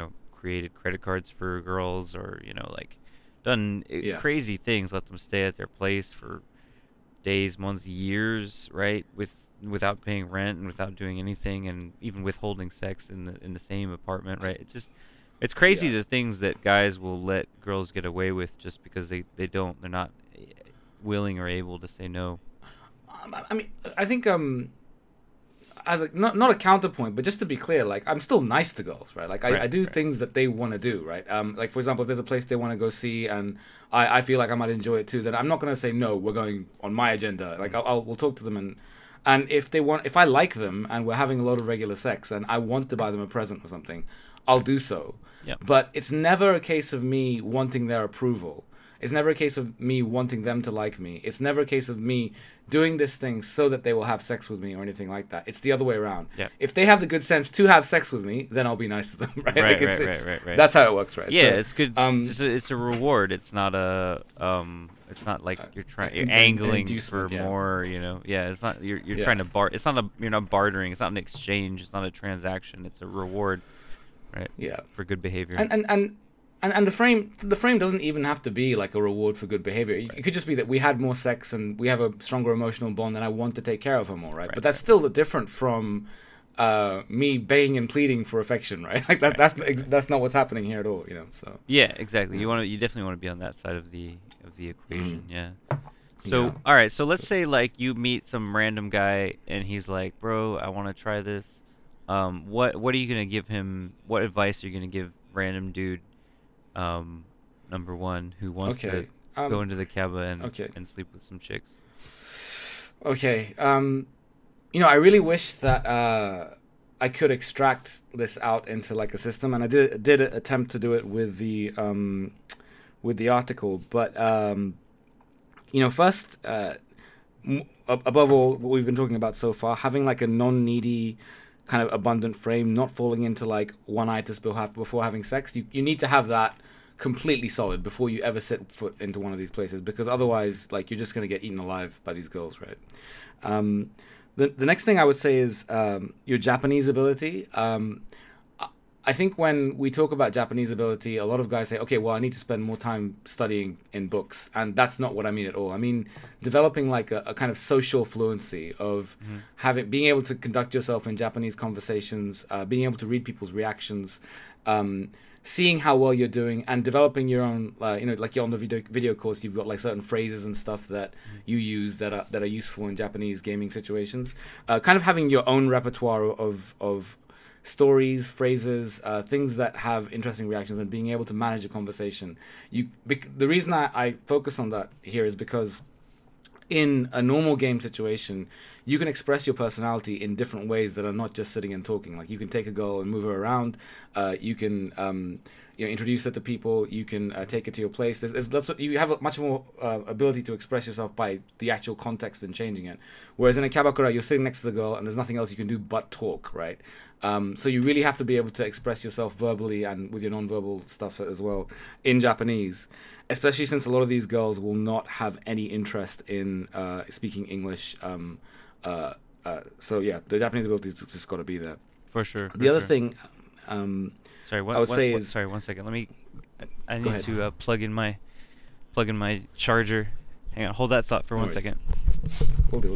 created credit cards for girls, or you know, like done uh, Yeah. crazy things, let them stay at their place for days, months, years, right? With without paying rent and without doing anything, and even withholding sex in the in the same apartment, right? It just it's crazy Yeah. the things that guys will let girls get away with just because they they don't they're not eh, willing or able to say no. Um, I I mean, I think um, as a not not a counterpoint, but just to be clear, like I'm still nice to girls, right? Like I, Right, I do right. things that they want to do, right? Um, like for example, if there's a place they want to go see, and I, I feel like I might enjoy it too, then I'm not gonna say no. We're going on my agenda. Like I'll, I'll we'll talk to them, and and if they want, if I like them and we're having a lot of regular sex, and I want to buy them a present or something, I'll do so. Yeah. But it's never a case of me wanting their approval. It's never a case of me wanting them to like me. It's never a case of me doing this thing so that they will have sex with me or anything like that. It's the other way around. Yeah. If they have the good sense to have sex with me, then I'll be nice to them, right? Right, Like it's, right, it's, right, right, right. That's how it works, right? Yeah, So, it's good. Um, it's, a, it's a reward. It's not a um. It's not like you're trying. You're an- an angling for inducement, yeah. more. You know. Yeah. It's not. You're you're Yeah. trying to bar. It's not a. You're not bartering. It's not an exchange. It's not a transaction. It's a reward, right? yeah. For good behavior. And and and. And, and the frame the frame doesn't even have to be like a reward for good behavior. It could just be that we had more sex and we have a stronger emotional bond and I want to take care of her more, right? Right, But that's right. still different from uh, me baying and pleading for affection, right? Like that, that's ex- that's not what's happening here at all, you know. So Yeah, exactly. You Yeah. want to. You definitely want to be on that side of the of the equation. Mhm. Yeah. So Yeah. all right. So let's say like you meet some random guy and he's like, "Bro, I want to try this." Um, what what are you gonna give him? What advice are you gonna give random dude? Um, number one, who wants Okay. to Um, go into the cabin and okay. and sleep with some chicks. Okay. Um, you know, I really wish that uh, I could extract this out into like a system, and I did did attempt to do it with the um, with the article, but um, you know, first, uh, m- ab- above all, what we've been talking about so far, having like a non-needy kind of abundant frame, not falling into like one-itis before before having sex. You you need to have that completely solid before you ever set foot into one of these places, because otherwise, like, you're just gonna get eaten alive by these girls, right? Um, the the next thing I would say is um, your Japanese ability. Um, I- I think when we talk about Japanese ability, a lot of guys say, okay, well, I need to spend more time studying in books. And that's not what I mean at all. I mean, developing like a, a kind of social fluency of Mhm. having, being able to conduct yourself in Japanese conversations, uh, being able to read people's reactions, um, seeing how well you're doing, and developing your own, uh, you know, like you're on the video, video course, you've got like certain phrases and stuff that you use that are, that are useful in Japanese gaming situations. Uh, kind of having your own repertoire of, of, stories, phrases, uh, things that have interesting reactions, and being able to manage a conversation. You, bec- the reason I, I focus on that here is because in a normal game situation, you can express your personality in different ways that are not just sitting and talking. Like, you can take a girl and move her around. Uh, you can um, you know, introduce her to people. You can uh, take her to your place. There's, there's lots of, you have a much more uh, ability to express yourself by the actual context and changing it. Whereas in a kabakura, you're sitting next to the girl and there's nothing else you can do but talk, right? Um, so you really have to be able to express yourself verbally and with your non-verbal stuff as well in Japanese, especially since a lot of these girls will not have any interest in uh, speaking English. Um, uh, uh, so yeah, the Japanese ability has just got to be there. For sure. The for other sure. thing, um, Sorry, what, I would what- say what- is- sorry. One second. Let me. I, I Go need ahead. to uh, plug in my plug in my charger. Hang on. Hold that thought for No one worries. second. we'll do it.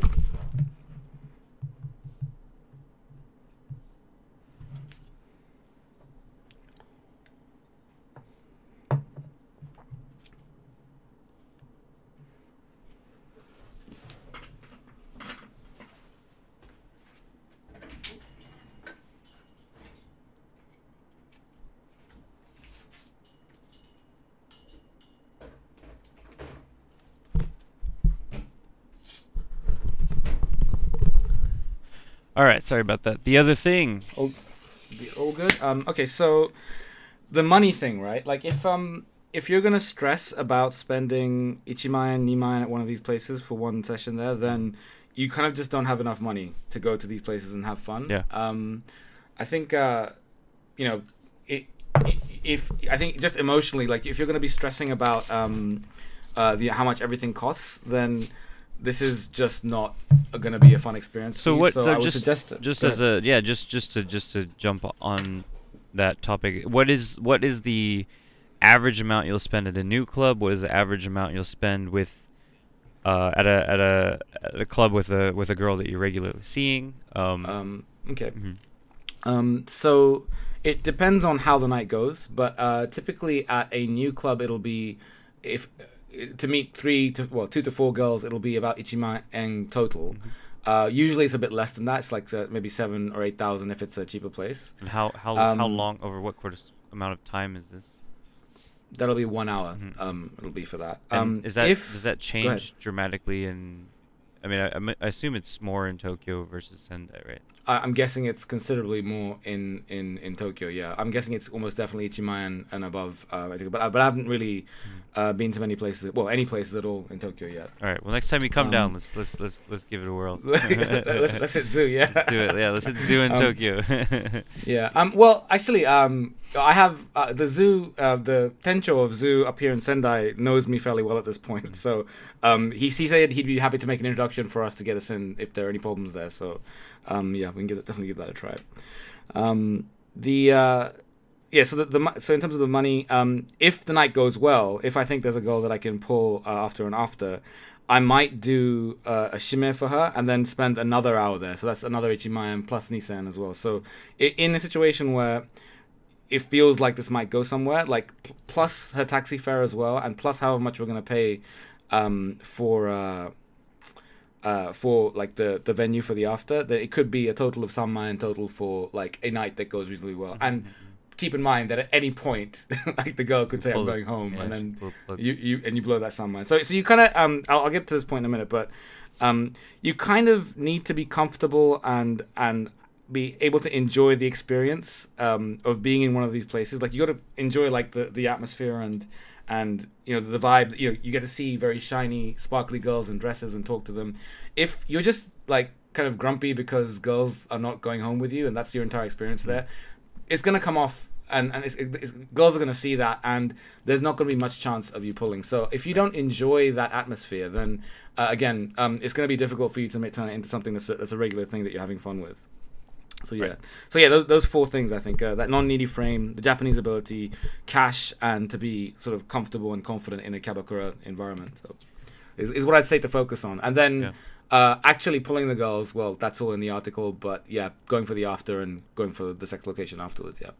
All right. Sorry about that. The other thing. All, be all good. Um, okay, so the money thing, right? Like, if um if you're gonna stress about spending ichiman, niman at one of these places for one session there, then you kind of just don't have enough money to go to these places and have fun. Yeah. Um, I think uh, you know, it, i if I think just emotionally, like, if you're gonna be stressing about um, uh, the how much everything costs, then this is just not going to be a fun experience. So for you. what? So so I would just suggest just go as ahead. a yeah, just just to just to jump on that topic. What is what is the average amount you'll spend at a new club? What is the average amount you'll spend with uh, at a at a at a club with a with a girl that you're regularly seeing? Um, Um, okay. mhm. Um, so it depends on how the night goes, but uh, typically at a new club, it'll be if to meet three to well two to four girls, it'll be about ichiman en total. Uh, usually it's a bit less than that. It's like uh, maybe seven or eight thousand if it's a cheaper place. And how how Um, how long over what quarter amount of time is this? That'll be one hour. Mhm. Um, it'll be for that. And Um, is that if, does that go ahead. change dramatically in? I mean, I, I'm- I assume it's more in Tokyo versus Sendai, right? I, I'm guessing it's considerably more in, in, in Tokyo. Yeah, I'm guessing it's almost definitely Ichiman and above. Uh, I think, but but I haven't really uh, been to many places. Well, any places at all in Tokyo yet. All right. Well, next time you come Um, down, let's let's let's let's give it a whirl. let's, let's hit zoo. Yeah. Let's do it. Yeah, let's hit zoo in Um, Tokyo. Yeah. Um. Well, actually, um, I have uh, the zoo. Uh, the Tencho of zoo up here in Sendai knows me fairly well at this point. So, um, he he said he'd be happy to make an introduction for us to get us in if there are any problems there. So, um, yeah, we can give, definitely give that a try. Um, the uh, yeah. So the, the mo- so in terms of the money, um, if the night goes well, if I think there's a girl that I can pull uh, after and after. I might do uh, a shime for her and then spend another hour there. So that's another ichiman plus Nissan as well. So i- in a situation where it feels like this might go somewhere, like p- plus her taxi fare as well, and plus however much we're gonna pay um, for uh, uh, for like the, the venue for the after, that it could be a total of some in total for like a night that goes reasonably well. And keep in mind that at any point, like the girl could say, Pull "I'm the- going home," yeah, and just then pull- plug- you, you and you blow that sunlight. So so you kind of um I'll, I'll get to this point in a minute, but um you kind of need to be comfortable and and be able to enjoy the experience um of being in one of these places. Like you got to enjoy like the the atmosphere and and you know the vibe. You know, you get to see very shiny, sparkly girls in dresses and talk to them. If you're just like kind of grumpy because girls are not going home with you and that's your entire experience there, it's gonna come off. And and it's, it's, girls are going to see that, and there's not going to be much chance of you pulling. So if you don't enjoy that atmosphere, then uh, again, um, it's going to be difficult for you to make turn it into something that's a, that's a regular thing that you're having fun with. So yeah, Right. so yeah, those those four things I think: uh, that non-needy frame, the Japanese ability, cash, and to be sort of comfortable and confident in a kabakura environment. So is is what I'd say to focus on, and then. Yeah. Uh, actually pulling the girls, well, that's all in the article. But yeah, going for the after and going for the sex location afterwards. Yeah.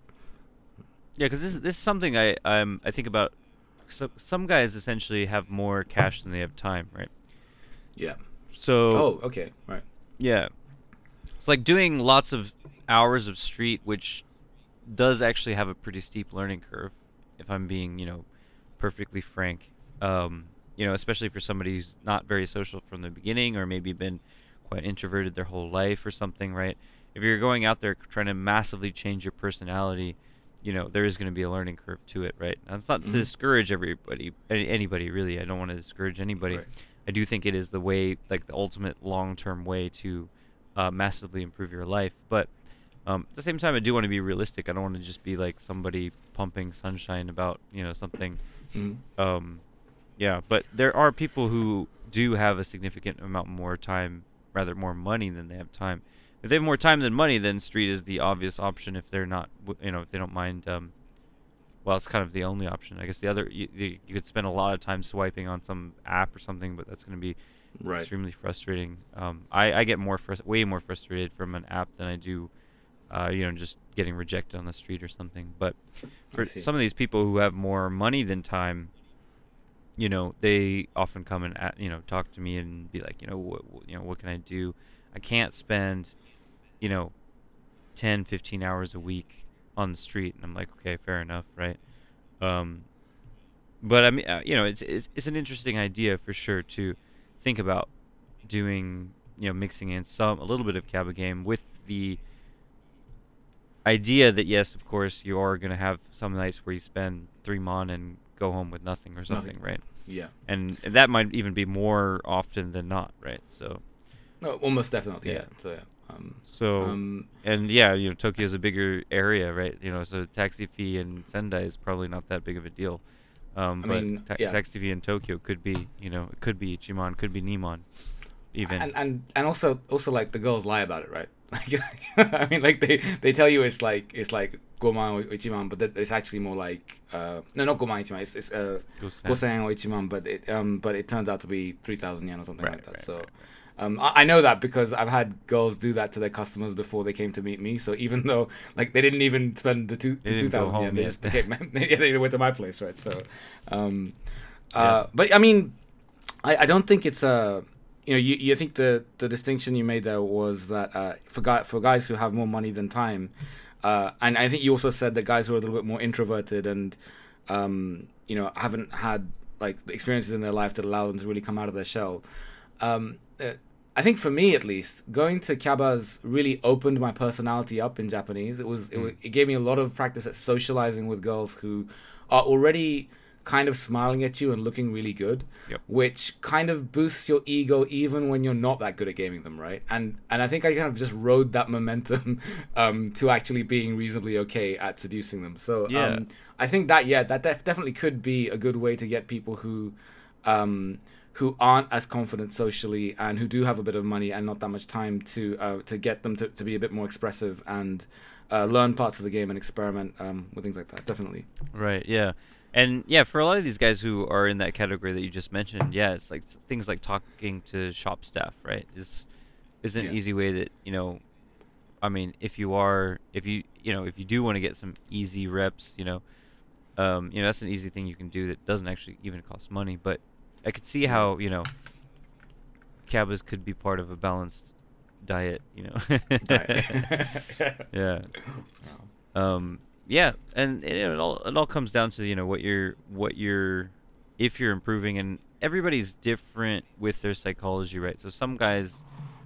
Yeah, because this this is something I um I think about. So, some guys essentially have more cash than they have time, right? Yeah. So Oh, okay, right. yeah, it's like doing lots of hours of street, which does actually have a pretty steep learning curve. If I'm being, you know, perfectly frank, um, you know, especially for somebody who's not very social from the beginning, or maybe been quite introverted their whole life or something, right? If you're going out there trying to massively change your personality, you know, there is going to be a learning curve to it, right? Now, it's not Mhm. to discourage everybody, any, anybody really. I don't want to discourage anybody. Right. I do think it is the way, like the ultimate long-term way to uh, massively improve your life. But um, at the same time, I do want to be realistic. I don't want to just be like somebody pumping sunshine about, you know, something. Mhm. Um, yeah, but there are people who do have a significant amount more time, rather more money than they have time. If they have more time than money, then street is the obvious option. If they're not, w- you know, if they don't mind. Um, well, it's kind of the only option. I guess the other, you, you, you could spend a lot of time swiping on some app or something, but that's going to be Right. extremely frustrating. Um, I, I get more frus- way more frustrated from an app than I do, uh, you know, just getting rejected on the street or something. But for see. some of these people who have more money than time, you know, they often come and at, you know talk to me and be like, you know, what you know, what can I do? I can't spend, you know, ten, fifteen hours a week on the street. And I'm like, okay, fair enough, right? Um, but I mean, uh, you know, it's, it's it's an interesting idea for sure to think about doing, you know, mixing in some a little bit of Kaba game with the idea that yes, of course, you are going to have some nights where you spend three mon and go home with nothing or something, Nothing. right? Yeah. And that might even be more often than not, right? So, No, almost definitely. Yeah. Yeah. So yeah. Um, so um, and yeah, you know, Tokyo's a bigger area, right? You know, so taxi fee in Sendai is probably not that big of a deal. Um, I but mean, ta- yeah. taxi fee in Tokyo could be, you know, it could be Ichiman, could be Niman, even. and and and also also like the girls lie about it, right? Like, I mean, like they, they tell you it's like it's like Goman or Ichiman, but that, it's actually more like uh, no, not Goman Ichiman. It's, it's uh, Gosen or Ichiman, but it um, but it turns out to be three thousand yen or something right, like that. Right, so, right, right. um, I, I know that because I've had girls do that to their customers before they came to meet me. So even though like they didn't even spend the two the two thousand yen, they just became yeah, they went to my place, right? So, um, uh, yeah. but I mean, I, I don't think it's a. You know, you, you think the, the distinction you made there was that uh, for guy, for guys who have more money than time, uh, and I think you also said that guys who are a little bit more introverted and, um, you know, haven't had like experiences in their life that allow them to really come out of their shell. Um, uh, I think for me, at least, going to Kyabas really opened my personality up in Japanese. It was, mm. it, it gave me a lot of practice at socializing with girls who are already kind of smiling at you and looking really good, yep. which kind of boosts your ego even when you're not that good at gaming them, right? And and I think I kind of just rode that momentum um, to actually being reasonably okay at seducing them. So yeah. um, I think that, yeah, that def- definitely could be a good way to get people who um, who aren't as confident socially and who do have a bit of money and not that much time to uh, to get them to, to be a bit more expressive and uh, learn parts of the game and experiment um, with things like that, definitely. Right, yeah. And yeah, for a lot of these guys who are in that category that you just mentioned, yeah, it's like things like talking to shop staff, right? Is is an yeah. easy way that, you know, I mean, if you are, if you, you know, if you do want to get some easy reps, you know, um, you know, that's an easy thing you can do that doesn't actually even cost money. But I could see how, you know, Kyabas could be part of a balanced diet, you know. Diet. yeah. Um. Yeah, and it, it all it all comes down to, you know, what you're what you're if you're improving, and everybody's different with their psychology, right? So some guys,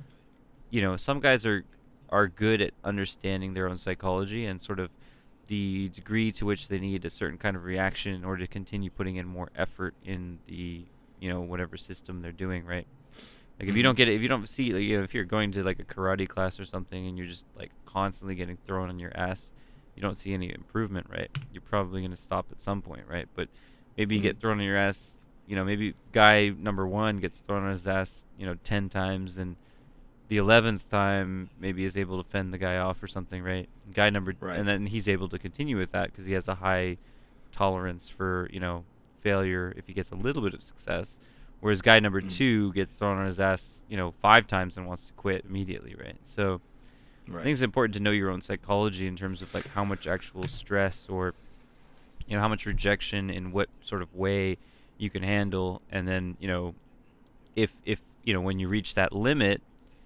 you know, some guys are are good at understanding their own psychology and sort of the degree to which they need a certain kind of reaction in order to continue putting in more effort in the, you know, whatever system they're doing, right? Like if you don't get it, if you don't see, like, you know, if you're going to like a karate class or something and you're just like constantly getting thrown on your ass, you don't see any improvement, right? You're probably going to stop at some point, right? But maybe you get thrown on your ass, you know, maybe guy number one gets thrown on his ass, you know, ten times, and the eleventh time maybe is able to fend the guy off or something, right? Guy number, right. and then he's able to continue with that because he has a high tolerance for, you know, failure if he gets a little bit of success. Whereas guy number mm. two gets thrown on his ass, you know, five times and wants to quit immediately, right? So right. I think it's important to know your own psychology in terms of like how much actual stress or, you know, how much rejection in what sort of way you can handle, and then, you know, if if you know when you reach that limit,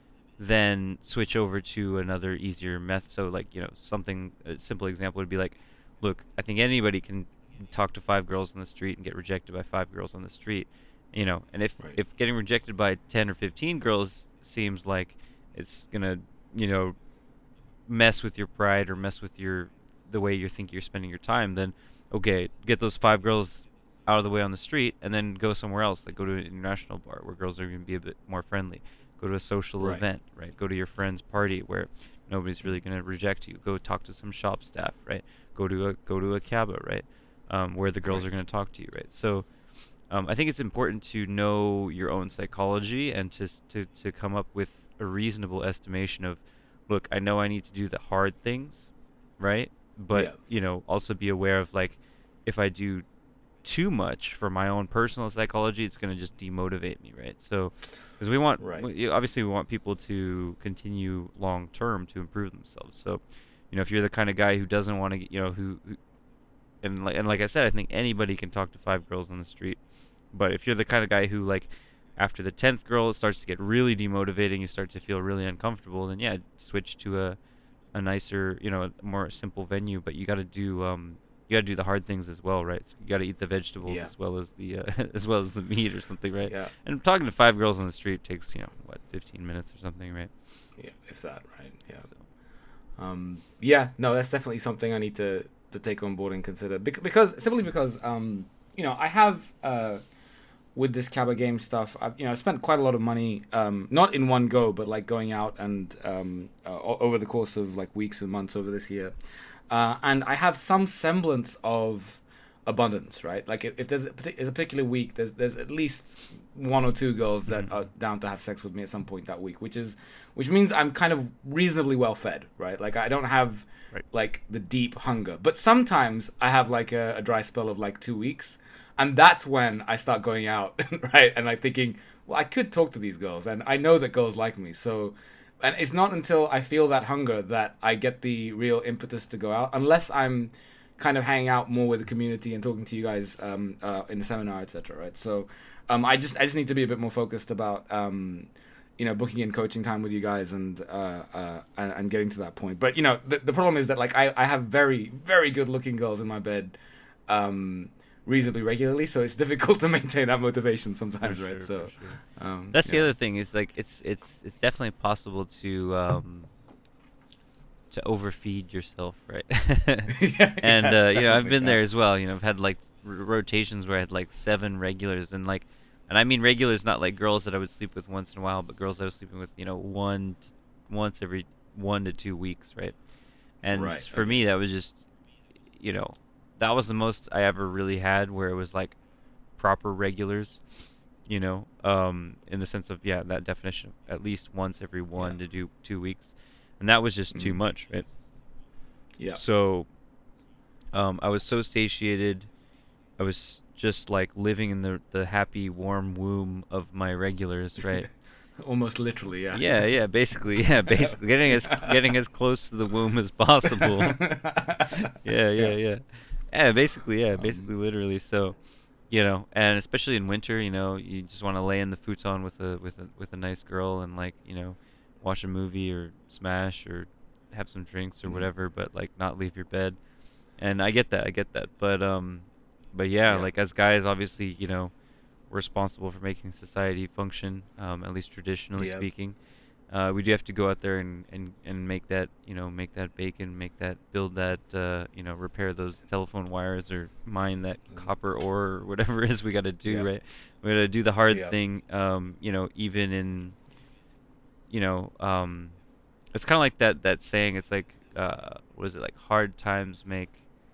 then switch over to another easier method. So like, you know, something a simple example would be like, look, I think anybody can talk to five girls on the street and get rejected by five girls on the street, you know, and if right. if getting rejected by ten or fifteen girls seems like it's gonna, you know, mess with your pride or mess with your the way you think you're spending your time, then okay, get those five girls out of the way on the street and then go somewhere else, like go to an international bar where girls are going to be a bit more friendly, go to a social right. event, right? Go to your friend's party where nobody's really going to reject you. Go talk to some shop staff, right? Go to a go to a Kyaba, right? Um, where the girls right. are going to talk to you, right? So um, I think it's important to know your own psychology and to to to come up with a reasonable estimation of, look, I know I need to do the hard things, right? But, yeah. you know, also be aware of, like, if I do too much for my own personal psychology, it's going to just demotivate me, right? So, because we want, right. we, obviously we want people to continue long term to improve themselves. So, you know, if you're the kind of guy who doesn't want to, you know, who, who and, like, and like I said, I think anybody can talk to five girls on the street. But if you're the kind of guy who, like, after the tenth girl, it starts to get really demotivating, you start to feel really uncomfortable, then yeah, switch to a, a nicer, you know, a more simple venue. But you got to do, um, you got to do the hard things as well, right? So you got to eat the vegetables yeah. as well as the, uh, as well as the meat or something, right? Yeah. And talking to five girls on the street takes, you know, what, fifteen minutes or something, right? Yeah, if that, right? Yeah. So. Um. Yeah. No, that's definitely something I need to to take on board and consider, Bec- because simply because, um, you know, I have uh. with this Kyaba game stuff, I've, you know, I spent quite a lot of money, um, not in one go, but like going out and um, uh, over the course of like weeks and months over this year. Uh, and I have some semblance of abundance, right? Like if, if there's a, partic- there's a particular week, there's there's at least one or two girls that Mhm. are down to have sex with me at some point that week, which is which means I'm kind of reasonably well fed, right? Like I don't have Right. like the deep hunger, but sometimes I have like a, a dry spell of like two weeks, and that's when I start going out, right? And like thinking, well, I could talk to these girls, and I know that girls like me, so. And it's not until I feel that hunger that I get the real impetus to go out, unless I'm kind of hanging out more with the community and talking to you guys um, uh, in the seminar, et cetera. Right? So um, I just I just need to be a bit more focused about um, you know booking in coaching time with you guys and uh, uh, and, and getting to that point. But you know the the problem is that like I, I have very very good looking girls in my bed um, reasonably regularly, so it's difficult to maintain that motivation sometimes, For right? sure, So for sure. um, That's the yeah. other thing is like it's it's it's definitely possible to um to overfeed yourself, right? yeah, And yeah, uh, you know, I've definitely, been yeah. there as well. You know, I've had like r- rotations where I had like seven regulars, and like, and I mean regulars, not like girls that I would sleep with once in a while, but girls I was sleeping with, you know, one t- once every one to two weeks, right? And Right. for Okay. me, that was just, you know, that was the most I ever really had, where it was like proper regulars, you know, um, in the sense of yeah, that definition, at least once every Yeah. one to do two weeks, and that was just too Mhm. much, right? Yeah. So um, I was so satiated. I was just like living in the the happy, warm womb of my regulars, right? Almost literally, yeah. Yeah, yeah, basically, yeah, basically getting as getting as close to the womb as possible. Yeah, yeah, yeah. Yeah, basically, yeah, Um, basically, literally. So, you know, and especially in winter, you know, you just want to lay in the futon with a with a with a nice girl and like, you know, watch a movie or smash or have some drinks or mhm. whatever, but like not leave your bed. And I get that, I get that. But um, but yeah, Yeah. like as guys, obviously, you know, we're responsible for making society function, um, at least traditionally Yeah. speaking. Uh, we do have to go out there and, and, and make that, you know, make that bacon, make that, build that, uh, you know, repair those telephone wires or mine that Mhm. copper ore or whatever it is we got to do, Yeah. right? We got to do the hard Yeah. thing, um, you know, even in, you know, um, it's kind of like that, that saying, it's like, uh, what is it, like hard times make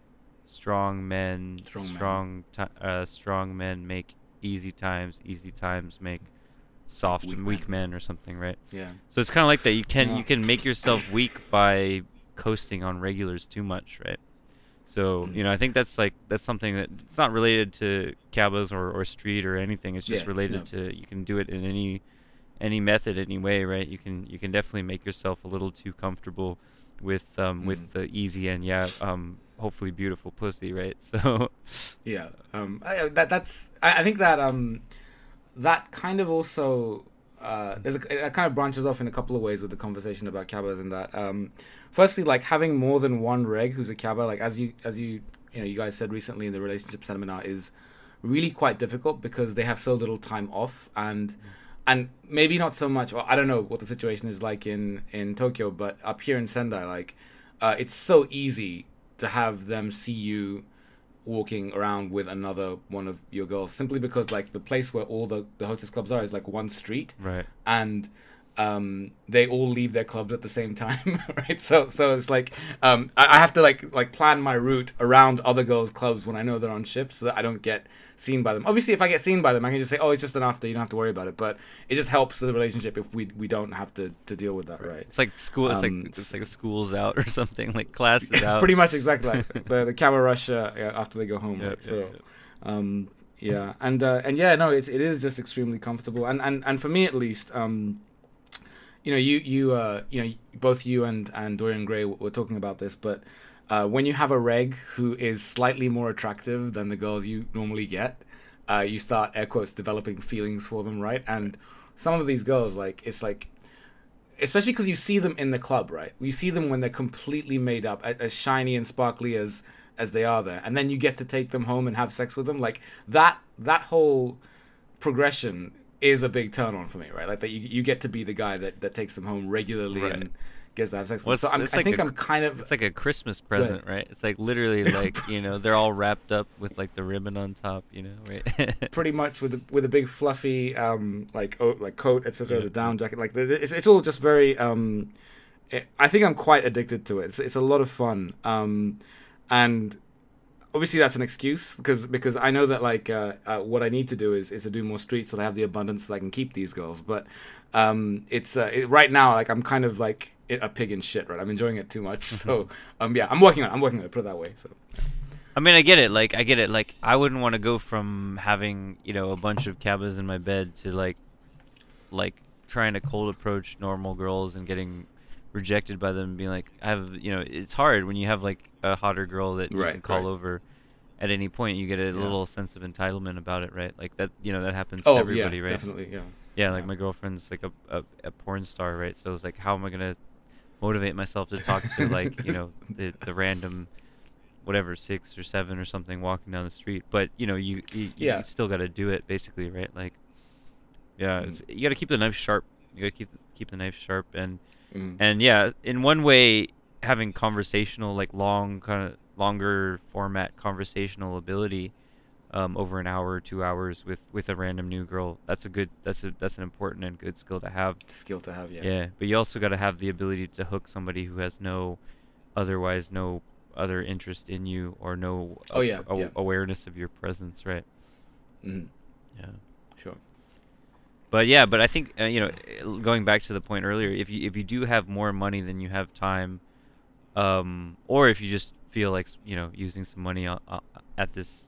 strong men, Strong man. strong, ti uh, strong men make easy times, easy times make soft Weak and man. weak men or something, right? Yeah. So it's kind of like that. You can Yeah. you can make yourself weak by coasting on regulars too much, right? So Mm. you know, I think that's like that's something that it's not related to cabas or, or street or anything. It's just Yeah. related No. to you can do it in any any method, any way, right? You can you can definitely make yourself a little too comfortable with um Mm. with the easy and yeah um hopefully beautiful pussy, right? So Yeah. Um. I, that that's. I, I think that um, that kind of also. Uh, there's a, it kind of branches off in a couple of ways with the conversation about cabas and that. Um, firstly, like having more than one reg who's a caba, like as you as you you know you guys said recently in the relationship seminar, is really quite difficult because they have so little time off and and maybe not so much. Or I don't know what the situation is like in in Tokyo, but up here in Sendai, like uh, it's so easy to have them see you walking around with another one of your girls simply because like the place where all the, the hostess clubs are is like one street right. and um they all leave their clubs at the same time right so so it's like um I, I have to like like plan my route around other girls clubs when I know they're on shift so that I don't get seen by them. Obviously if I get seen by them I can just say, oh, it's just an after, you don't have to worry about it, but it just helps the relationship if we we don't have to to deal with that, right? It's like school. It's Um, like it's like a school's out or something. Like class is out. Pretty much exactly like the the camera rush uh, yeah, after they go home, Yep, right? yep, So, yep. um, yeah, and uh, and yeah, no, it's it is just extremely comfortable, and and and for me at least, um, you know, you you uh, you know, both you and and Dorian Gray were talking about this, but uh, when you have a reg who is slightly more attractive than the girls you normally get, uh, you start air quotes developing feelings for them, right? And some of these girls, like it's like especially because you see them in the club, right? You see them when they're completely made up, a- as shiny and sparkly as as they are there, and then you get to take them home and have sex with them. Like that that whole progression is a big turn on for me, right? Like that you you get to be the guy that, that takes them home regularly Right. and gets to have sex Well, with them. So it's- I'm, it's I like think a I'm cr- kind of It's like a Christmas present, right? It's like literally like you know they're all wrapped up with like the ribbon on top, you know, right? pretty much with a, with a big fluffy um like oh, like coat, et cetera. Yeah. The down jacket, like the, it's it's all just very um. It, I think I'm quite addicted to it. It's it's a lot of fun. Um, and obviously that's an excuse because because I know that like uh, uh, what I need to do is is to do more streets so that I have the abundance that I can keep these girls. But um, it's uh, it, right now like I'm kind of like a pig in shit. Right, I'm enjoying it too much. So um, yeah, I'm working on it. I'm working on it. Put it that way. So. I mean, I get it. Like, I get it. Like, I wouldn't want to go from having, you know, a bunch of cabas in my bed to like, like trying to cold approach normal girls and getting rejected by them, and being like, I have, you know, it's hard when you have like a hotter girl that you right, can call right. over at any point. You get a Yeah. little sense of entitlement about it, right? Like that, you know, that happens Oh to everybody, yeah, right? definitely, yeah. Yeah, like my girlfriend's like a, a a porn star, right? So it's like, how am I gonna motivate myself to talk to like, you know, the the random whatever six or seven or something walking down the street? But you know, you you, you Yeah. still got to do it basically, right? Like, yeah, Mm. it's, you got to keep the knife sharp. You got to keep keep the knife sharp, and Mm. and yeah, in one way, having conversational, like long kind of longer format conversational ability, um, over an hour or two hours with with a random new girl. That's a good. That's a that's an important and good skill to have. Skill to have, yeah. Yeah, but you also got to have the ability to hook somebody who has no, otherwise no other interest in you or no Oh, yeah, a- yeah. awareness of your presence, right? Mm. Yeah. Sure. But yeah, but I think uh, you know, uh, going back to the point earlier, if you if you do have more money than you have time, um, or if you just feel like s- you know using some money on, uh, at this,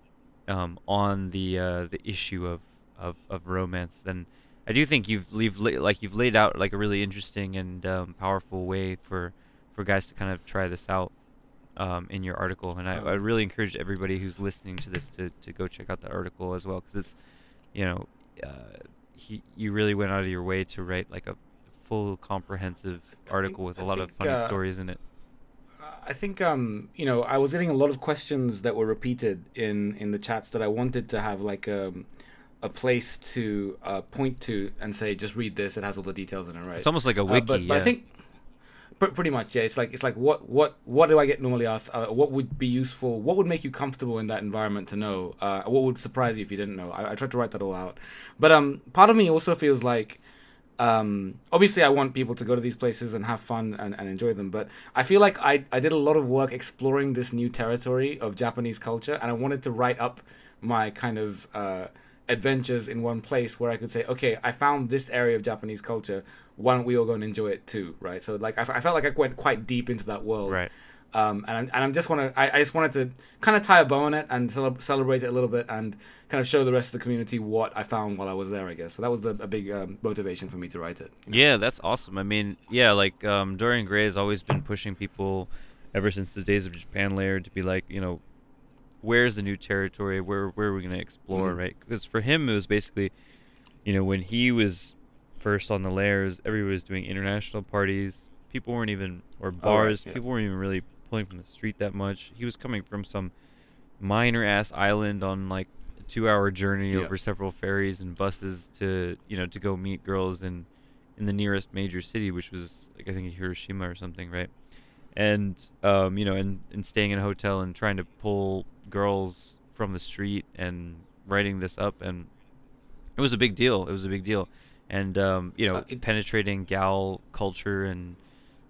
um, on the uh, the issue of, of, of romance, then I do think you've you've la- like you've laid out like a really interesting and um, powerful way for for guys to kind of try this out, um, in your article, and I, I Um, really encourage everybody who's listening to this to, to go check out that article as well, because it's, you know, uh, he, you really went out of your way to write like a full comprehensive I think article with a I lot of think funny uh, stories in it. I think um you know I was getting a lot of questions that were repeated in in the chats that I wanted to have like um a place to uh, point to and say just read this, it has all the details in it, right? It's almost like a Uh, wiki, but but I yeah. think pr- pretty much, yeah, it's like it's like what what what do I get normally asked, uh, what would be useful, what would make you comfortable in that environment to know, uh, what would surprise you if you didn't know. I, I tried to write that all out, but um part of me also feels like um, obviously I want people to go to these places and have fun and, and enjoy them, but I feel like I, I did a lot of work exploring this new territory of Japanese culture, and I wanted to write up my kind of uh, adventures in one place where I could say, okay, I found this area of Japanese culture, why don't we all go and enjoy it too, right? So like I, f- I felt like I went quite deep into that world. Right. Um, and I'm, and I'm just want to I, I just wanted to kind of tie a bow on it and cele- celebrate it a little bit and kind of show the rest of the community what I found while I was there, I guess. So that was the, a big um, motivation for me to write it. you know? Yeah, that's awesome. I mean, yeah, like um, Dorian Gray has always been pushing people ever since the days of Japan Lair to be like, you know, where's the new territory? Where where are we gonna explore, Mhm. right? Because for him, it was basically, you know, when he was first on the Lairs, everybody was doing international parties. People weren't even, or Oh, right, bars. yeah. People weren't even really pulling from the street that much. He was coming from some minor ass island on like a two hour journey Yeah. over several ferries and buses to, you know, to go meet girls in in the nearest major city, which was like I think Hiroshima or something, right? And um, you know, and, and staying in a hotel and trying to pull girls from the street and writing this up, and it was a big deal. It was a big deal, and um, you Uh, know, it, penetrating gal culture and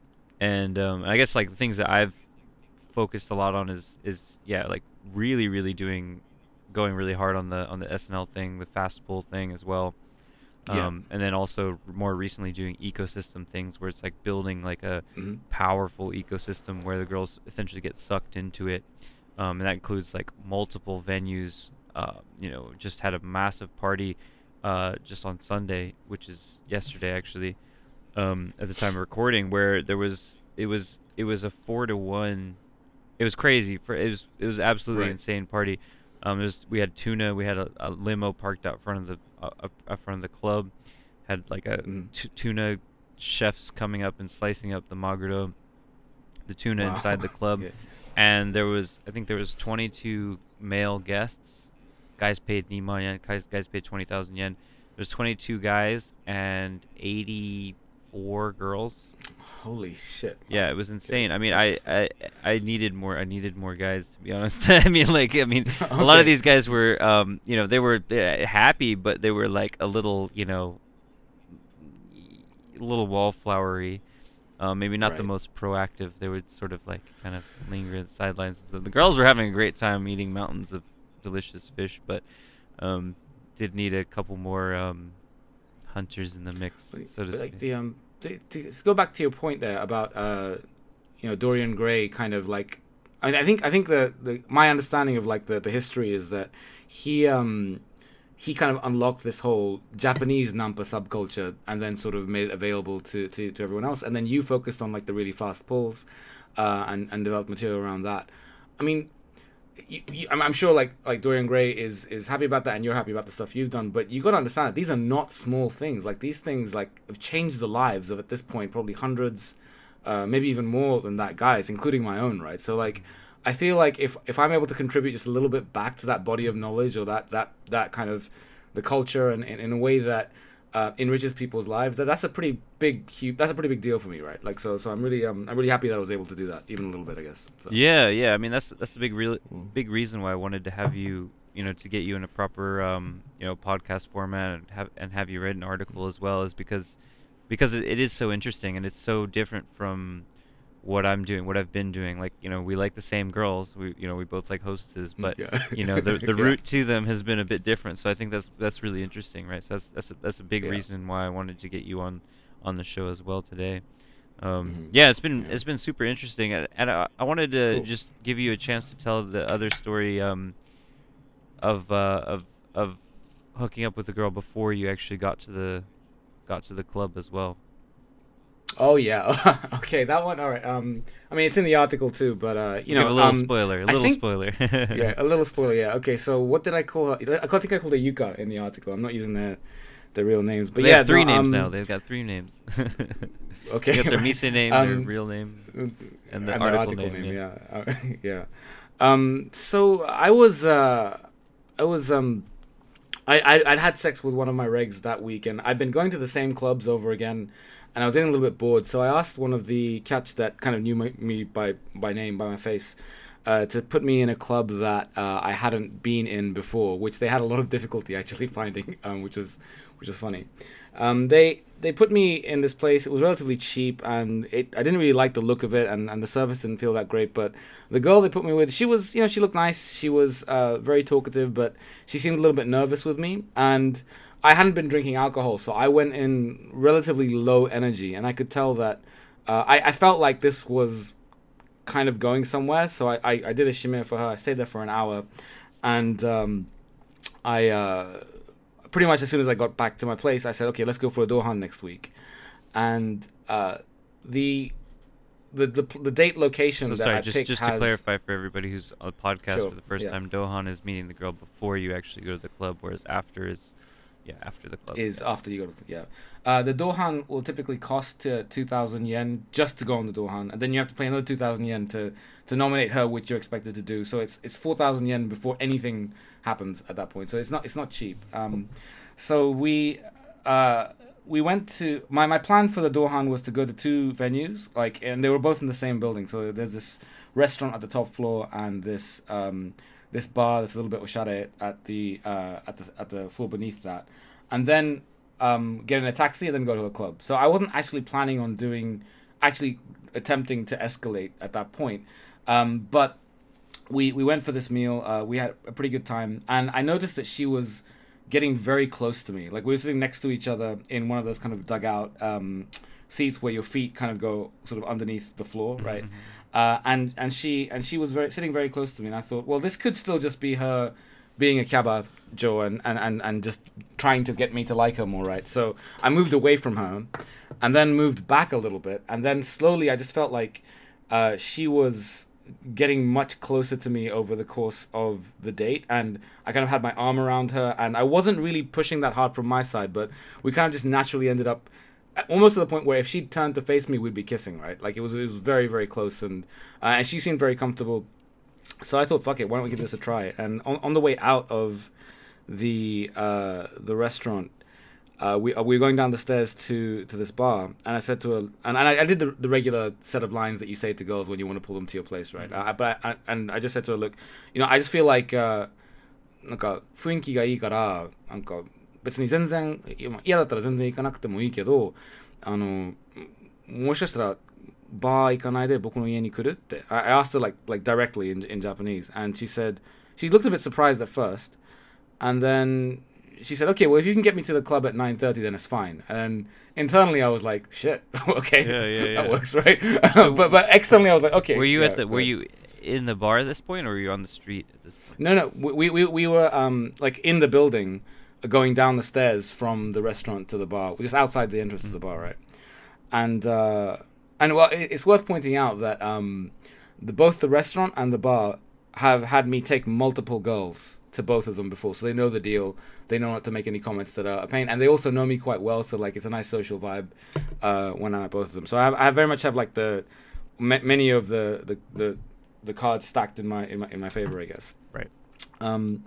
and um, I guess like the things that I've focused a lot on is is yeah, like really really doing, going really hard on the on the S N L thing, the fastball thing as well. yeah. Um, and then also more recently doing ecosystem things where it's like building like a hmm powerful ecosystem where the girls essentially get sucked into it. Um, and that includes like multiple venues. Uh, you know, just had a massive party uh, just on Sunday, which is yesterday actually, um, at the time of recording, where there was it was it was a four to one. It was crazy. For it was it was absolutely Right. insane party. Um, it was, we had tuna. We had a, a limo parked out front of the uh, up, up front of the club. Had like a hmm t- tuna chefs coming up and slicing up the maguro, the tuna Wow. inside the club, Yeah. and there was I think there was twenty-two male guests. Guys paid Nima yen. Guys, guys paid twenty thousand yen. There's twenty-two guys and eighty-four girls. Holy shit. Yeah, Wow. it was Okay. insane. I mean, I, That's I I needed more. I needed more guys, to be honest. I mean, like, I mean, a lot of okay. these guys were, um, you know, they were uh, happy, but they were like a little, you know, a little wallflowery. Uh, maybe not the Right. most proactive. They would sort of like kind of linger at the sidelines. So the girls were having a great time eating mountains of delicious fish, but um, did need a couple more um, hunters in the mix, But, so to but like speak. the um, to, to, let's go back to your point there about uh, you know, Dorian Gray kind of like. I, I think I think the, the my understanding of like the, the history is that he um he kind of unlocked this whole Japanese Nampa subculture and then sort of made it available to, to, to everyone else. And then you focused on like the really fast pulls uh, and, and developed material around that. I mean, you, you, I'm, I'm sure like like Dorian Gray is, is happy about that and you're happy about the stuff you've done. But you got to understand that these are not small things. Like these things like have changed the lives of at this point probably hundreds, uh, maybe even more than that guys, including my own, right? So like I feel like if if I'm able to contribute just a little bit back to that body of knowledge or that that that kind of the culture and, and in a way that uh, enriches people's lives, that that's a pretty big huge, that's a pretty big deal for me, right? Like so so I'm really um I'm really happy that I was able to do that even a little bit, I guess. So. Yeah, yeah. I mean, that's that's a big real Mm. big reason why I wanted to have you, you know, to get you in a proper um, you know, podcast format and have and have you read an article as well, is because because it, it is so interesting and it's so different from what I'm doing, what I've been doing. Like, you know, we like the same girls. We, you know, we both like hostesses, but Yeah. you know, the the Yeah. route to them has been a bit different. So I think that's that's really interesting, right? So that's that's a, that's a big Yeah. reason why I wanted to get you on on the show as well today. Um, Mhm. yeah, it's been Yeah. it's been super interesting, and, and I, I wanted to Cool. just give you a chance to tell the other story um, of uh, of of hooking up with the girl before you actually got to the got to the club as well. Oh yeah. Okay, that one. All right. Um, I mean, it's in the article too, but uh, you We'll know, give a little um, spoiler, a I little think spoiler. yeah, a little spoiler. Yeah. Okay. So what did I call her? I think I called her Yuka in the article. I'm not using their their real names, but they yeah, have three no, names um, now. They've got three names. Okay. They got their Mise name, their Um, real name, and the and article, the article name. name. yeah. Yeah. Uh, yeah. Um. So I was uh, I was um. I, I I'd had sex with one of my regs that week, and I'd been going to the same clubs over again, and I was getting a little bit bored. So I asked one of the cats that kind of knew my, me by by name, by my face, uh, to put me in a club that uh, I hadn't been in before, which they had a lot of difficulty actually finding, um, which was which was funny. Um, they they put me in this place. It was relatively cheap, and it I didn't really like the look of it, and, and the service didn't feel that great. But the girl they put me with, she was, you know, she looked nice. She was uh, very talkative, but she seemed a little bit nervous with me. And I hadn't been drinking alcohol, so I went in relatively low energy, and I could tell that uh, I, I felt like this was kind of going somewhere. So I, I, I did a shimmer for her. I stayed there for an hour, and um, I. Uh, Pretty much as soon as I got back to my place, I said, "Okay, let's go for a Dohan next week," and uh, the, the the the date location So that sorry, I just picked just has, to clarify for everybody who's on the podcast Sure, for the first yeah. time, Dohan is meeting the girl before you actually go to the club, whereas after is, yeah, after the club. is yeah. after you go to yeah. Uh, the Dohan will typically cost uh, two thousand yen just to go on the Dohan, and then you have to pay another two thousand yen to to nominate her, which you're expected to do. So it's it's four thousand yen before anything happens at that point. So it's not it's not cheap. Um, so we uh we went to my my plan for the Dohan was to go to two venues, like, and they were both in the same building. So there's this restaurant at the top floor and this um this bar that's a little bit oshare at the uh at the at the floor beneath that, and then um get in a taxi and then go to a club. So I wasn't actually planning on doing actually attempting to escalate at that point, um but we we went for this meal. Uh, we had a pretty good time, and I noticed that she was getting very close to me. Like we were sitting next to each other in one of those kind of dugout um, seats where your feet kind of go sort of underneath the floor, right? Mhm. Uh, and and she and she was very sitting very close to me, and I thought, well, this could still just be her being a Kyaba Joe and, and, and, and just trying to get me to like her more, right? So I moved away from her, and then moved back a little bit, and then slowly I just felt like uh, she was getting much closer to me over the course of the date, and I kind of had my arm around her, and I wasn't really pushing that hard from my side, but we kind of just naturally ended up almost to the point where if she turned to face me, we'd be kissing, right? Like it was it was very very close, and uh, and she seemed very comfortable. So I thought, fuck it, why don't we give this a try? And on on the way out of the uh, the restaurant, uh, we uh, we were going down the stairs to, to this bar, and I said to her, and, and I, I did the, the regular set of lines that you say to girls when you want to pull them to your place, right? Mm-hmm. I, but I, and I just said to her, look, you know, I just feel like, uh, なんか雰囲気がいいからなんか別に全然いや嫌だったら全然行かなくてもいいけど、あのもしかしたら bar ikanai boku no ie ni kuru? I asked her like like directly in in Japanese, and she said she looked a bit surprised at first, and then she said, okay, well, if you can get me to the club at nine thirty, then it's fine. And internally, I was like, shit, okay, Yeah, yeah, yeah. that works, right? but but externally, I was like, okay. Were you yeah, at the? Were you in the bar at this point, or were you on the street at this point? No, no, we we we were um like in the building, going down the stairs from the restaurant to the bar, just outside the entrance mm-hmm. to the bar, right? And uh, and well, it, it's worth pointing out that um, the both the restaurant and the bar have had me take multiple girls to both of them before, so they know the deal. They know not to make any comments that are a pain, and they also know me quite well. So like, it's a nice social vibe uh, when I'm at both of them. So I, have, I very much have like the m- many of the, the the the cards stacked in my in my in my favor, I guess. Right. Um,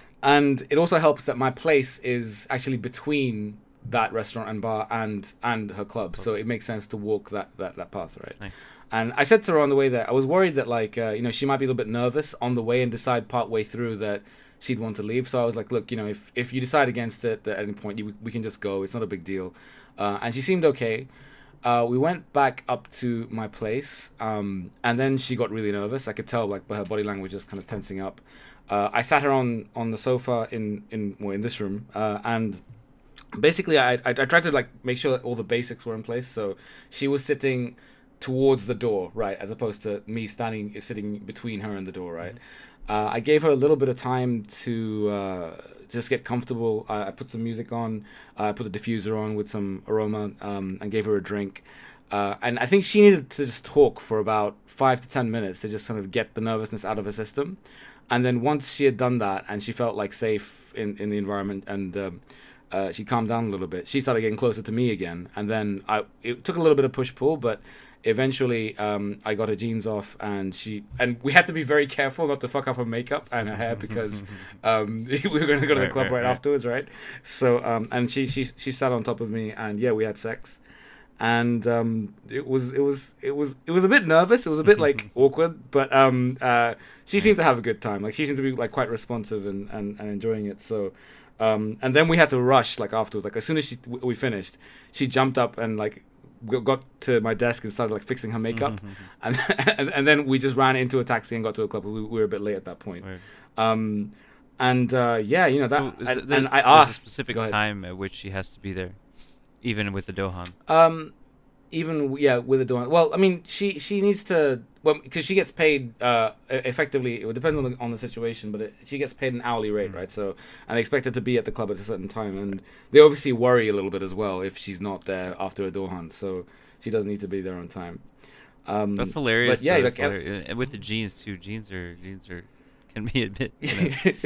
and it also helps that my place is actually between that restaurant and bar and and her club, so it makes sense to walk that that, that path, right? Nice. And I said to her on the way there, I was worried that like uh, you know, she might be a little bit nervous on the way and decide part way through that she'd want to leave. So I was like, look, you know, if if you decide against it at any point, you, we can just go. It's not a big deal. Uh, and she seemed okay. Uh, we went back up to my place, um, and then she got really nervous. I could tell like by her body language just kind of tensing up. Uh, I sat her on, on the sofa in in well, in this room, uh, and basically I, I I tried to like make sure that all the basics were in place. So she was sitting towards the door, right, as opposed to me standing sitting between her and the door, right. Uh, I gave her a little bit of time to uh, just get comfortable. I, I put some music on, uh, I put the diffuser on with some aroma, um, and gave her a drink. Uh, and I think she needed to just talk for about five to ten minutes to just kind of get the nervousness out of her system. And then once she had done that and she felt like safe in, in the environment and um, uh, she calmed down a little bit, she started getting closer to me again. And then I it took a little bit of push-pull, but eventually um, I got her jeans off and she and we had to be very careful not to fuck up her makeup and her hair because um, we were going to go to the right, club right, right, right afterwards, right? So um, and she, she she sat on top of me and yeah, we had sex. And um, it was it was it was it was a bit nervous. It was a bit like awkward, but um, uh, she seemed to have a good time. Like she seemed to be like quite responsive and, and, and enjoying it. So, um, and then we had to rush like afterwards. Like as soon as she we finished, she jumped up and like got to my desk and started like fixing her makeup, and, and and then we just ran into a taxi and got to a club. We, we were a bit late at that point. Right. Um, and uh, yeah, you know that. So and, there, and I there's asked a specific time at which she has to be there. Even with the Dohan. Um, even yeah, with the Dohan. Well, I mean, she she needs to well because she gets paid uh effectively. It depends on the on the situation, but it, she gets paid an hourly rate, mm-hmm. right? So and they expect her to be at the club at a certain time, and they obviously worry a little bit as well if she's not there after a Dohan. So she does need to be there on time. Um, That's hilarious. But yeah, though, like, hilarious. And with the jeans too. Jeans are jeans are can be a bit. You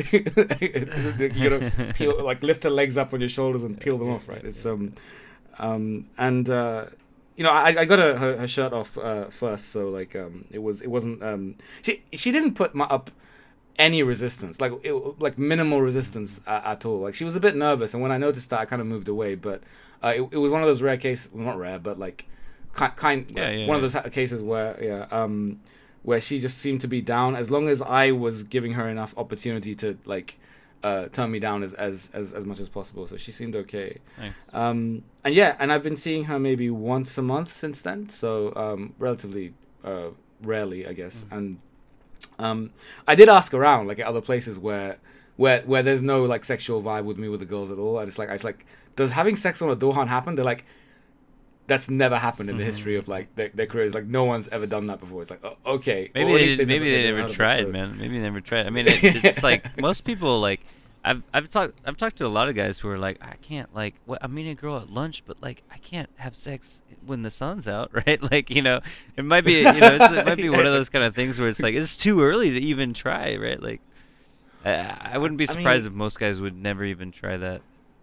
know. you gotta peel, like lift her legs up on your shoulders and peel them off, right? It's um. Um, and, uh, you know, I, I got her, her, her shirt off uh, first, so, like, um, it was, it wasn't, um, she she didn't put my, up any resistance, like, it, like, minimal resistance at, at all. Like, she was a bit nervous, and when I noticed that, I kind of moved away, but uh, it, it was one of those rare cases, well, not rare, but, like, kind, kind yeah, yeah, one yeah. of those cases where, yeah, um, where she just seemed to be down, as long as I was giving her enough opportunity to, like, Uh, turn me down as, as, as, as much as possible. So she seemed okay. Nice. Um, and yeah, and I've been seeing her maybe once a month since then. So um, relatively uh, rarely, I guess. Mm-hmm. And um, I did ask around, like at other places where where where there's no like sexual vibe with me with the girls at all. I just like I was like, does having sex on a Dohan happen? They're like, that's never happened in the mm-hmm. history of like their, their careers. Like no one's ever done that before. It's like, oh, okay. Maybe well, they, they maybe never, they never tried, it, so. man. Maybe they never tried. I mean, it, it's like most people like. I've I've talked I've talked to a lot of guys who are like, I can't like what I'm meeting a girl at lunch, but like I can't have sex when the sun's out, right? Like you know, it might be you know it's, it might be one of those kind of things where it's like it's too early to even try, right? Like I, I wouldn't be surprised I mean, if most guys would never even try that.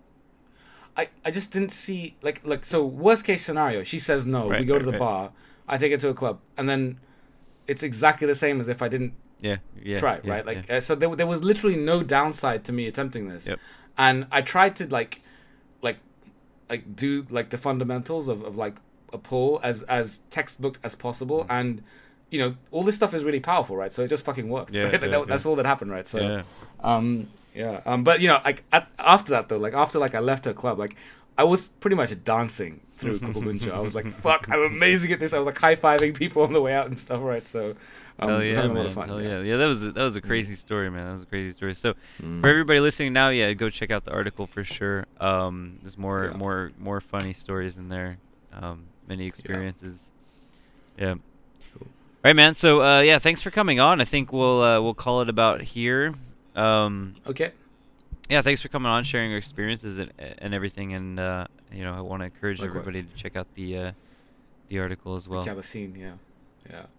I, I just didn't see like like so worst case scenario. She says no. Right, we go right, to the right. bar. I take her to a club, and then it's exactly the same as if I didn't. Yeah, yeah. Try yeah, right, like yeah. uh, so. There, there was literally no downside to me attempting this, yep. and I tried to like, like, like do like the fundamentals of, of like a pull as as textbook as possible, mm. and you know all this stuff is really powerful, right? So it just fucking worked. Yeah, right? yeah, that, yeah. That's all that happened, right? So, yeah. um, yeah. Um, but you know, like at, after that though, like after like I left her club, like I was pretty much dancing through Kokoguncho. I was like, fuck, I'm amazing at this. I was like high-fiving people on the way out and stuff, right? So um, Hell it was yeah, having a man. lot of fun. Hell yeah. yeah. Yeah, that was a, that was a crazy story, man. That was a crazy story. So Mm. for everybody listening now, yeah, go check out the article for sure. Um, there's more Yeah. more more funny stories in there. Um, many experiences. Yeah. Cool. All right, man. So uh, yeah, thanks for coming on. I think we'll uh, we'll call it about here. Um, Okay. yeah, thanks for coming on, sharing your experiences and and everything. And uh, you know, I want to encourage Likewise. everybody to check out the uh, the article as well. Java scene, yeah. Yeah.